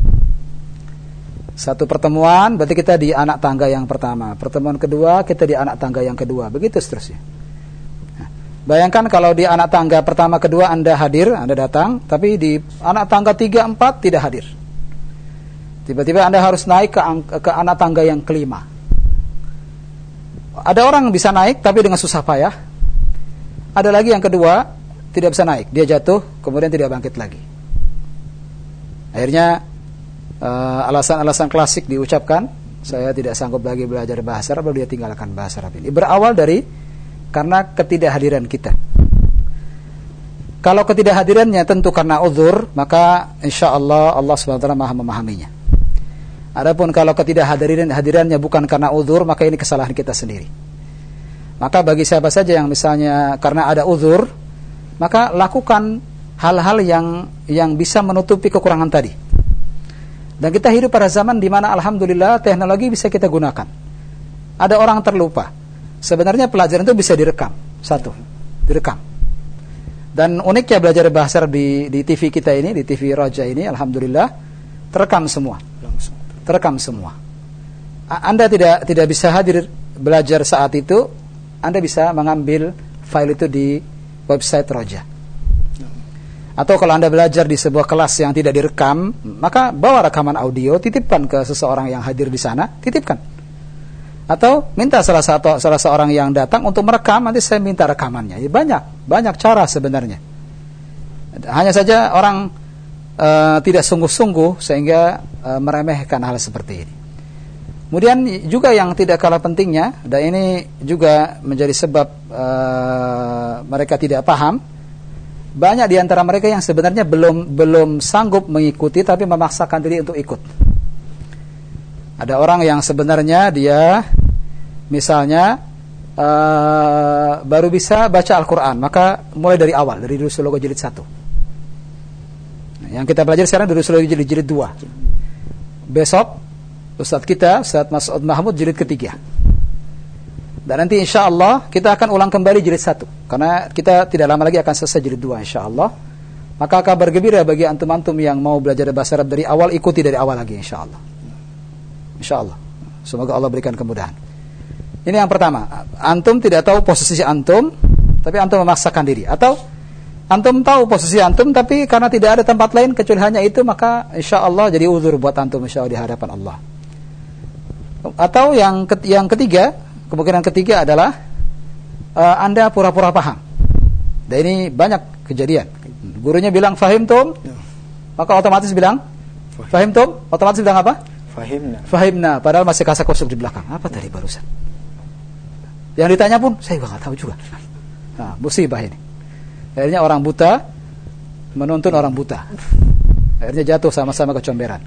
Satu pertemuan berarti kita di anak tangga yang pertama, pertemuan kedua kita di anak tangga yang kedua, begitu seterusnya. Nah, bayangkan kalau di anak tangga pertama kedua Anda hadir, Anda datang, tapi di anak tangga tiga empat tidak hadir. Tiba-tiba Anda harus naik ke, ke anak tangga yang kelima. Ada orang bisa naik tapi dengan susah payah. Ada lagi yang kedua tidak bisa naik, dia jatuh kemudian tidak bangkit lagi. Akhirnya uh, alasan-alasan klasik diucapkan, saya tidak sanggup lagi belajar bahasa Arab, lalu dia tinggalkan bahasa Arab ini. Berawal dari karena ketidakhadiran kita. Kalau ketidakhadirannya tentu karena uzur, maka insya Allah Allah subhanahu wa taala maha memahaminya. Adapun kalau ketidakhadiran hadirannya bukan karena uzur, maka ini kesalahan kita sendiri. Maka bagi siapa saja yang misalnya karena ada uzur, maka lakukan hal-hal yang yang bisa menutupi kekurangan tadi. Dan kita hidup pada zaman di mana alhamdulillah teknologi bisa kita gunakan. Ada orang terlupa. Sebenarnya pelajaran itu bisa direkam. Satu, direkam. Dan uniknya belajar bahasa Arab di, di T V kita ini, di T V Raja ini, alhamdulillah terekam semua. Langsung. Terekam semua. Anda tidak tidak bisa hadir belajar saat itu, Anda bisa mengambil file itu di website Raja. Atau kalau Anda belajar di sebuah kelas yang tidak direkam, maka bawa rekaman audio, titipkan ke seseorang yang hadir di sana, titipkan. Atau minta salah satu salah seorang yang datang untuk merekam, nanti saya minta rekamannya. Banyak, banyak cara sebenarnya. Hanya saja orang Uh, tidak sungguh-sungguh sehingga uh, meremehkan hal seperti ini. Kemudian juga yang tidak kalah pentingnya, dan ini juga menjadi sebab uh, mereka tidak paham, banyak di antara mereka yang sebenarnya belum belum sanggup mengikuti tapi memaksakan diri untuk ikut. Ada orang yang sebenarnya dia misalnya uh, baru bisa baca Al-Quran, maka mulai dari awal, dari Durusul Lugha jilid satu. Yang kita pelajari sekarang Durusul Lugha jilid, jilid dua. Besok Ustadz kita, Ustadz Mas'ud Mahmud jilid ketiga. Dan nanti insya Allah kita akan ulang kembali jilid satu, karena kita tidak lama lagi akan selesai jilid dua insya Allah. Maka kabar gembira bagi antum-antum yang mau belajar bahasa Arab dari awal, ikuti dari awal lagi insya Allah. Insya Allah. Semoga Allah berikan kemudahan. Ini yang pertama. Antum tidak tahu posisi antum, tapi antum memaksakan diri. Atau Antum tahu posisi antum, tapi karena tidak ada tempat lain kecuali hanya itu, maka insya Allah jadi uzur buat antum insya Allah di hadapan Allah. Atau yang yang ketiga, kemungkinan ketiga adalah uh, Anda pura-pura paham. Dan ini banyak kejadian. Gurunya bilang fahim tum, maka otomatis bilang fahim tum, otomatis bilang apa? Fahimna. Fahimna, padahal masih kasak kusuk di belakang. Apa tadi barusan? Yang ditanya pun saya juga nggak tahu juga. Nah, musibah ini. Akhirnya orang buta menuntun orang buta. Akhirnya jatuh sama-sama kecomberan.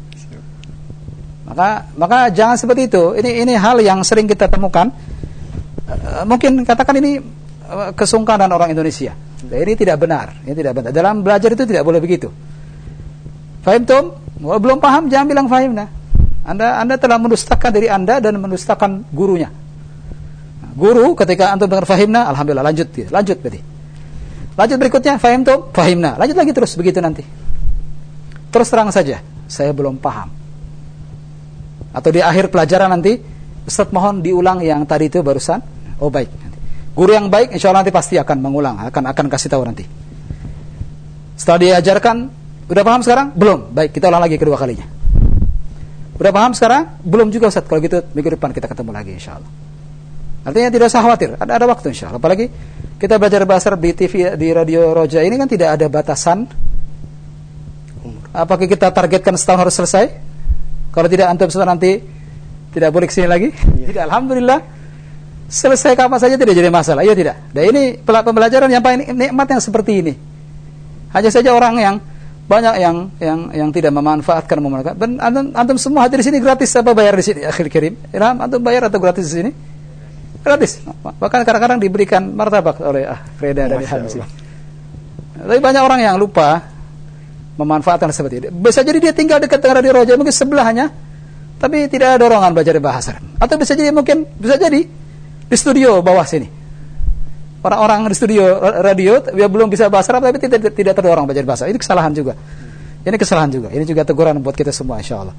Maka maka jangan seperti itu. Ini ini hal yang sering kita temukan. Uh, mungkin katakan ini uh, kesungkanan orang Indonesia. Nah, ini tidak benar. Ini tidak benar. Dalam belajar itu tidak boleh begitu. Fahim tum? Oh, belum paham jangan bilang fahim. Nah, Anda Anda telah mendustakan diri Anda dan mendustakan gurunya. Nah, guru ketika antum dengar fahimna, alhamdulillah lanjut, lanjut berarti. Lanjut berikutnya, fahim tum, fahimna. Lanjut lagi terus begitu nanti. Terus terang saja, saya belum paham. Atau di akhir pelajaran nanti, Ustaz mohon diulang yang tadi itu barusan. Oh baik. Guru yang baik, insya Allah nanti pasti akan mengulang, akan akan kasih tahu nanti. Setelah diajarkan, udah paham sekarang? Belum. Baik, kita ulang lagi kedua kalinya. Udah paham sekarang? Belum juga Ustaz. Kalau gitu minggu depan kita ketemu lagi insya Allah. Artinya tidak usah khawatir, ada ada waktu insya Allah. Apalagi kita belajar bahasa Arab di T V, di Radio Roja ini kan tidak ada batasan. Apakah kita targetkan setahun harus selesai? Kalau tidak antum setelah nanti tidak boleh kesini lagi? Ya. Tidak, alhamdulillah. Selesai kapan saja tidak jadi masalah. Iya tidak. Dan ini pembelajaran yang paling nikmat yang seperti ini. Hanya saja orang yang banyak yang yang yang tidak memanfaatkan memanfaatkan. Dan antum, antum semua hadir di sini gratis apa bayar di sini? Akhir kirim. Ilham, antum bayar atau gratis di sini? Gratis. Bahkan kadang-kadang diberikan martabak oleh ah, Freda dan Ilham di sini. Tapi banyak orang yang lupa memanfaatkan seperti itu. Bisa jadi dia tinggal dekat dengan Radio Roja, mungkin sebelahnya, tapi tidak ada dorongan belajar bahasa Arab. Atau bisa jadi mungkin bisa jadi di studio bawah sini. Orang-orang di studio radio dia belum bisa bahasa Arab tapi tidak tidak terdorong belajar bahasa. Ini kesalahan juga. Ini kesalahan juga. Ini juga teguran buat kita semua insyaallah.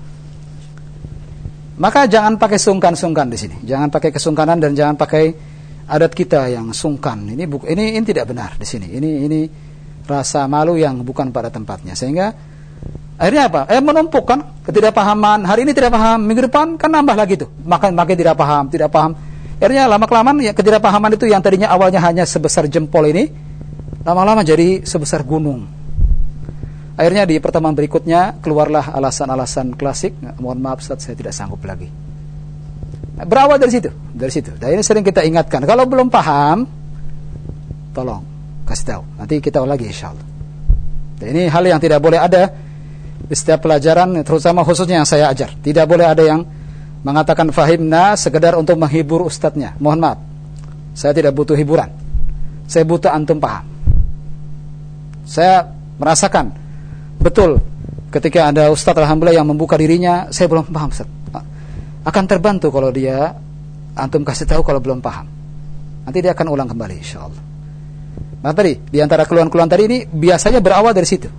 Maka jangan pakai sungkan-sungkan di sini. Jangan pakai kesungkanan dan jangan pakai adat kita yang sungkan. Ini bu, ini ini tidak benar di sini. Ini ini rasa malu yang bukan pada tempatnya. Sehingga akhirnya apa? Eh menumpuk kan ketidakpahaman. Hari ini tidak paham, minggu depan kan nambah lagi tuh. Makin makin tidak paham, tidak paham. Akhirnya lama-kelamaan ya, ketidakpahaman itu yang tadinya awalnya hanya sebesar jempol ini lama-lama jadi sebesar gunung. Akhirnya di pertemuan berikutnya keluarlah alasan-alasan klasik. Nah, mohon maaf Ustaz, saya tidak sanggup lagi. Nah, berawal dari situ, dari situ. Dan ini sering kita ingatkan. Kalau belum paham, tolong kasih tahu. Nanti kita ulang lagi insyaallah. Dan ini hal yang tidak boleh ada di setiap pelajaran, terutama khususnya yang saya ajar. Tidak boleh ada yang mengatakan fahimna sekedar untuk menghibur ustadznya. Mohon maaf, saya tidak butuh hiburan. Saya butuh antum paham. Saya merasakan betul ketika ada ustadz alhamdulillah yang membuka dirinya, saya belum paham Ustaz. Akan terbantu kalau dia antum kasih tahu kalau belum paham. Nanti dia akan ulang kembali insyaallah. Nah tadi di antara keluhan-keluhan tadi ini biasanya berawal dari situ.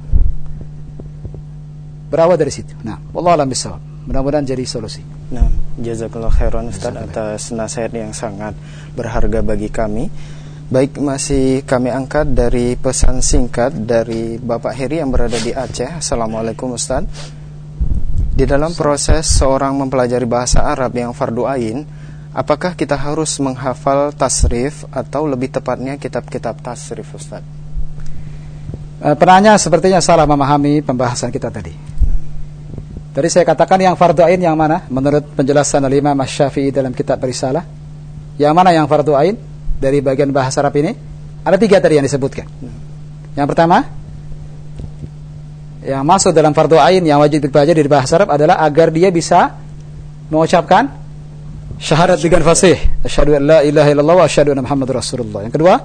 Berawal dari situ. Nah, wallahu a'lam bishawab. Mudah-mudahan jadi solusi. Nah, jazakallahu khairan Ustaz atas nasihat yang sangat berharga bagi kami. Baik, masih kami angkat dari pesan singkat dari Bapak Heri yang berada di Aceh. Assalamualaikum Ustaz. Di dalam proses seorang mempelajari bahasa Arab yang fardu ain, apakah kita harus menghafal tasrif atau lebih tepatnya kitab-kitab tasrif Ustaz? Penanya sepertinya salah memahami pembahasan kita tadi. Tadi saya katakan yang fardu ain yang mana? Menurut penjelasan Imam Asy-Syafi'i dalam kitab Risalah, yang mana yang fardu ain dari bagian bahasa Arab ini? Ada tiga tadi yang disebutkan. Yang pertama, yang masuk dalam fardu ain yang wajib dipelajari di bahasa Arab adalah agar dia bisa mengucapkan syahadat dengan fasih, asyhadu an la ilaha illallah wa asyhadu anna Muhammadar Rasulullah. Yang kedua,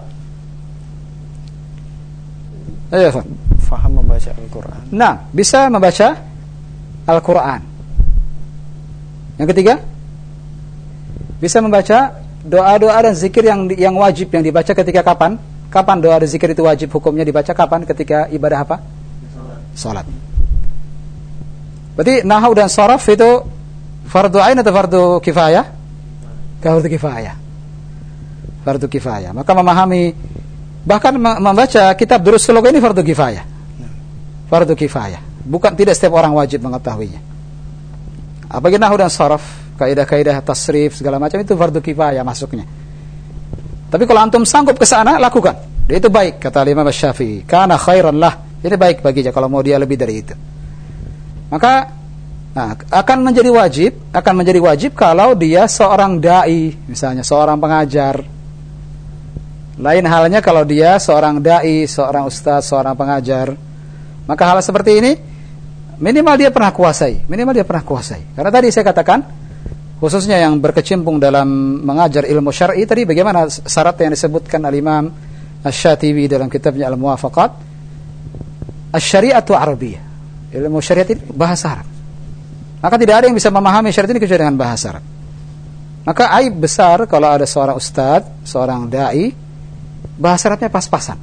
ayo, faham membaca Al-Qur'an. Nah, bisa membaca Al-Quran. Yang ketiga, bisa membaca doa-doa dan zikir yang yang wajib yang dibaca ketika kapan? Kapan doa dan zikir itu wajib hukumnya dibaca? Kapan? Ketika ibadah apa? Salat. Berarti nahwu dan sharaf itu fardu ain atau fardu kifayah? Fardu kifayah. Fardu kifayah. Maka memahami Bahkan membaca kitab Durus Suluk ini fardu kifayah. Fardu kifayah. Bukan, tidak setiap orang wajib mengetahuinya. Apalagi nahwu dan sharaf, kaidah-kaidah tasrif segala macam itu fardu kifayah masuknya. Tapi kalau antum sanggup ke sana, lakukan. Itu baik kata Imam Syafi'i. Kana khairan lah. Jadi baik baginya kalau mau dia lebih dari itu. Maka nah, akan menjadi wajib, akan menjadi wajib kalau dia seorang dai, misalnya seorang pengajar. Lain halnya kalau dia seorang dai, seorang ustaz, seorang pengajar. Maka hal seperti ini minimal dia pernah kuasai, minimal dia pernah kuasai. Karena tadi saya katakan, khususnya yang berkecimpung dalam mengajar ilmu syar'i tadi, bagaimana syarat yang disebutkan al-Imam Asy-Syatibi dalam kitabnya Al-Muwafaqat, asy-syari'atu Arabiyyah. Ilmu syariat ini bahasa Arab. Maka tidak ada yang bisa memahami syariat ini kecuali dengan bahasa Arab. Maka aib besar kalau ada seorang ustaz, seorang dai, bahasa Arabnya pas-pasan.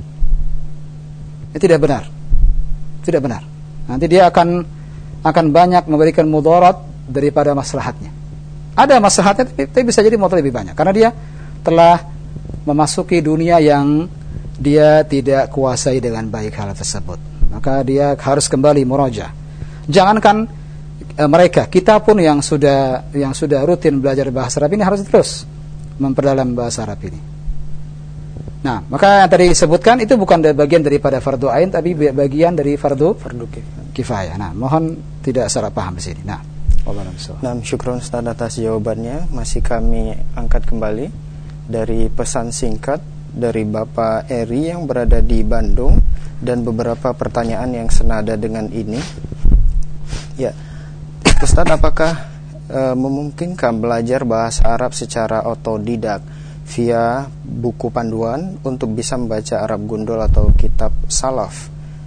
Ini tidak benar. Tidak benar. Nanti dia akan akan banyak memberikan mudarat daripada maslahatnya. Ada maslahatnya, tapi, tapi bisa jadi mudarat lebih banyak. Karena dia telah memasuki dunia yang dia tidak kuasai dengan baik hal tersebut. Maka dia harus kembali muraja. Jangankan e, mereka, kita pun yang sudah yang sudah rutin belajar bahasa Arab ini harus terus memperdalam bahasa Arab ini. Nah, maka yang tadi disebutkan itu bukan bagian daripada fardu ain, tapi bagian dari fardu fardu kifayah. Nah, mohon tidak salah paham di sini. Nah, wallahualam. Nah, syukron Ustaz atas jawabannya. Masih kami angkat kembali dari pesan singkat dari Bapak Eri yang berada di Bandung dan beberapa pertanyaan yang senada dengan ini. Ya, Ustaz, apakah e, memungkinkan belajar bahasa Arab secara otodidak via buku panduan untuk bisa membaca Arab gundul atau kitab salaf?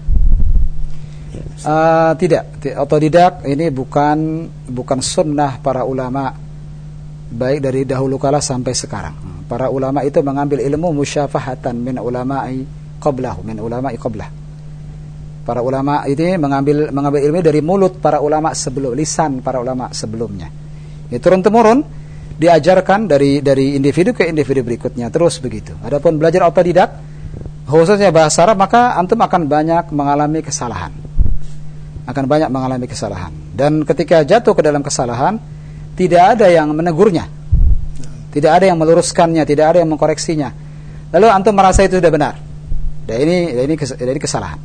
Ya, uh, tidak, otodidak ini bukan bukan sunnah para ulama baik dari dahulu kala sampai sekarang. Para ulama itu mengambil ilmu musyafahatan min ulama'i qablahu, min ulama'i qablah. Para ulama ini mengambil mengambil ilmu dari mulut para ulama sebelum, lisan para ulama sebelumnya. Ini turun temurun diajarkan dari dari individu ke individu berikutnya, terus begitu. Adapun belajar otodidak khususnya bahasa Arab, maka antum akan banyak mengalami kesalahan. Akan banyak mengalami kesalahan. Dan ketika jatuh ke dalam kesalahan, tidak ada yang menegurnya. Tidak ada yang meluruskannya, tidak ada yang mengkoreksinya. Lalu antum merasa itu sudah benar. Dan ini ini ini kesalahan.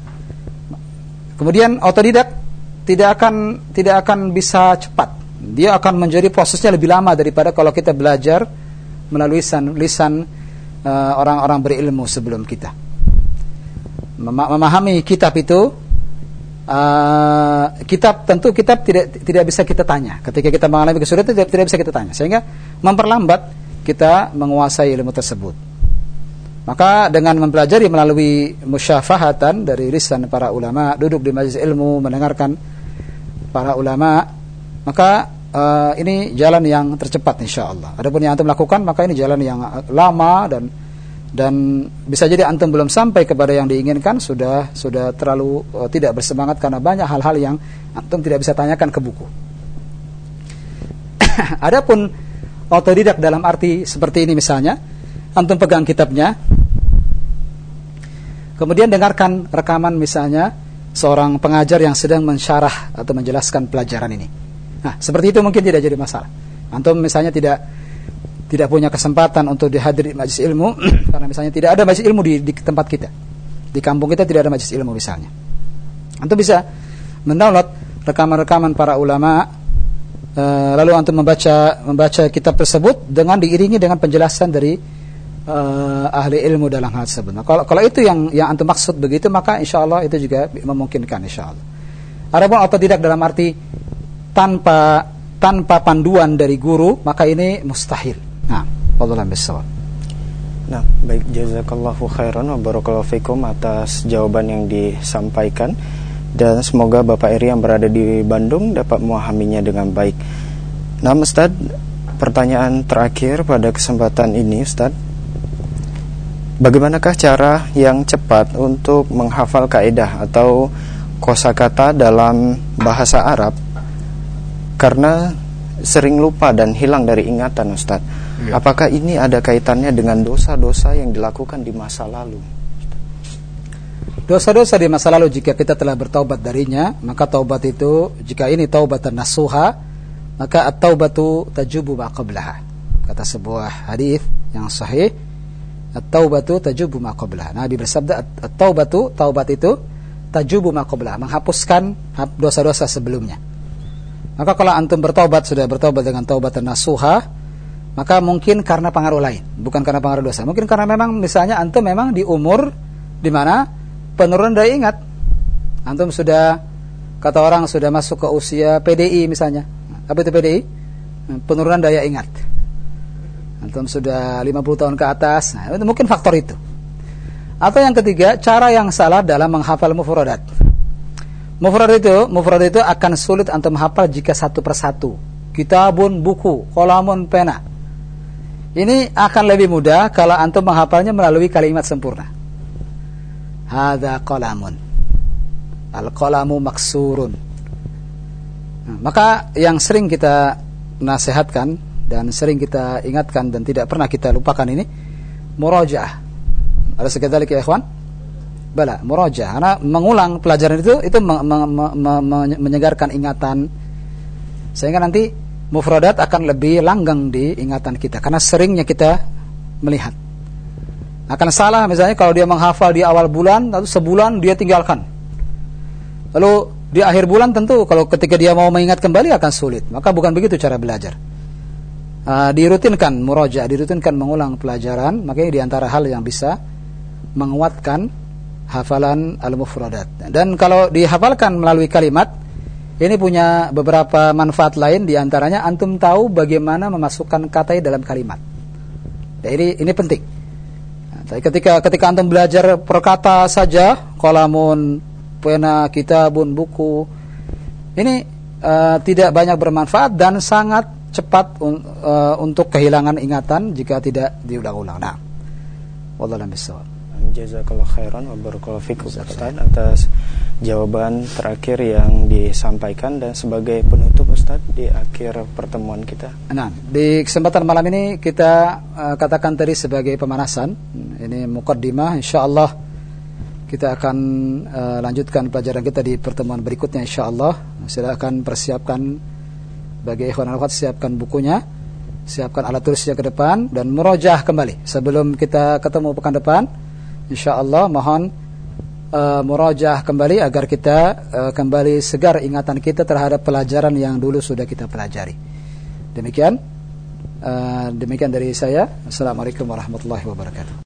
Kemudian otodidak tidak akan tidak akan bisa cepat. Dia akan menjadi prosesnya lebih lama daripada kalau kita belajar melalui lisan lisan uh, orang-orang berilmu sebelum kita. Mem- memahami kitab itu, uh, kitab tentu kitab tidak tidak bisa kita tanya. Ketika kita mengalami kesulitan tidak, tidak bisa kita tanya, sehingga memperlambat kita menguasai ilmu tersebut. Maka dengan mempelajari melalui musyafahatan dari lisan para ulama, duduk di majelis ilmu mendengarkan para ulama, maka uh, ini jalan yang tercepat insyaallah. Adapun yang antum lakukan, maka ini jalan yang lama dan dan bisa jadi antum belum sampai kepada yang diinginkan, sudah sudah terlalu uh, tidak bersemangat karena banyak hal-hal yang antum tidak bisa tanyakan ke buku. Adapun otodidak dalam arti seperti ini, misalnya antum pegang kitabnya, kemudian dengarkan rekaman misalnya seorang pengajar yang sedang mensyarah atau menjelaskan pelajaran ini. Nah, seperti itu mungkin tidak jadi masalah. Antum misalnya tidak tidak punya kesempatan untuk dihadiri majelis ilmu karena misalnya tidak ada majelis ilmu di, di tempat kita. Di kampung kita tidak ada majelis ilmu misalnya. Antum bisa mendownload rekaman-rekaman para ulama, e, lalu antum membaca membaca kitab tersebut dengan diiringi dengan penjelasan dari Uh, ahli ilmu dalam hal tersebut. Nah, kalau kalau itu yang yang antum maksud begitu, maka insyaallah itu juga memungkinkan insyaallah. Adapun otodidak dalam arti tanpa tanpa panduan dari guru, maka ini mustahil. Nah, wallahu a'lam bishawab. Nah, baik, jazakallahu khairan wa barakallahu fikum atas jawaban yang disampaikan, dan semoga Bapak Eri yang berada di Bandung dapat memahaminya dengan baik. Nah, Ustaz, pertanyaan terakhir pada kesempatan ini, Ustaz. Bagaimanakah cara yang cepat untuk menghafal kaidah atau kosakata dalam bahasa Arab? Karena sering lupa dan hilang dari ingatan, Ustaz. Ya. Apakah ini ada kaitannya dengan dosa-dosa yang dilakukan di masa lalu? Dosa-dosa di masa lalu jika kita telah bertaubat darinya, maka taubat itu, jika ini taubatan nasuha, maka at-taubatu tajubu ma qablaha. Kata sebuah hadis yang sahih, at-taubatu tajubu ma qablaha. Nabi bersabda, at-taubatu, taubat itu tajubu ma qablaha, menghapuskan dosa-dosa sebelumnya. Maka kalau antum bertaubat, sudah bertaubat dengan taubatan nasuha, maka mungkin karena pengaruh lain, bukan karena pengaruh dosa. Mungkin karena memang misalnya antum memang di umur di mana penurunan daya ingat. Antum sudah, kata orang, sudah masuk ke usia P D I misalnya. Apa itu P D I? Penurunan daya ingat. Antum sudah lima puluh tahun ke atas. Nah, itu mungkin faktor itu. Atau yang ketiga, cara yang salah dalam menghafal mufradat. Mufrad itu, mufrad itu akan sulit antum hafal jika satu persatu. Kitabun, buku, qalamun, pena. Ini akan lebih mudah kalau antum menghafalnya melalui kalimat sempurna. Hadza qalamun, al-qalamu maksurun. Nah, maka yang sering kita nasihatkan dan sering kita ingatkan dan tidak pernah kita lupakan ini murajaah. Ada sekadalik ya ikhwan? Bala, murajaah. Karena mengulang pelajaran itu itu me- me- me- me- menyegarkan ingatan, sehingga nanti mufradat akan lebih langgeng di ingatan kita karena seringnya kita melihat. Akan salah misalnya kalau dia menghafal di awal bulan, lalu sebulan dia tinggalkan. Lalu di akhir bulan tentu kalau ketika dia mau mengingat kembali akan sulit. Maka bukan begitu cara belajar. Uh, dirutinkan muraja, dirutinkan mengulang pelajaran, makanya di antara hal yang bisa menguatkan hafalan al-mufradat. Dan kalau dihafalkan melalui kalimat, ini punya beberapa manfaat lain, di antaranya antum tahu bagaimana memasukkan kata dalam kalimat. Jadi ini penting. Tapi ketika ketika antum belajar per kata saja, qalamun, pena, kitabun, buku, ini uh, tidak banyak bermanfaat dan sangat cepat un, uh, untuk kehilangan ingatan jika tidak diulang-ulang. Nah, wallahu a'lam bishawab. Jazakallahu khairan wa barakallahu fikum Ustaz atas jawaban terakhir yang disampaikan, dan sebagai penutup Ustaz di akhir pertemuan kita. Nah, di kesempatan malam ini kita uh, katakan tadi sebagai pemanasan, ini muqaddimah, insyaallah kita akan uh, lanjutkan pelajaran kita di pertemuan berikutnya insyaallah. Silakan persiapkan bagi ikhwan al-akhwat, siapkan bukunya, siapkan alat tulisnya ke depan dan murajaah kembali sebelum kita ketemu pekan depan. InsyaAllah mohon uh, murajaah kembali agar kita uh, kembali segar ingatan kita terhadap pelajaran yang dulu sudah kita pelajari. Demikian uh, demikian dari saya. Assalamualaikum warahmatullahi wabarakatuh.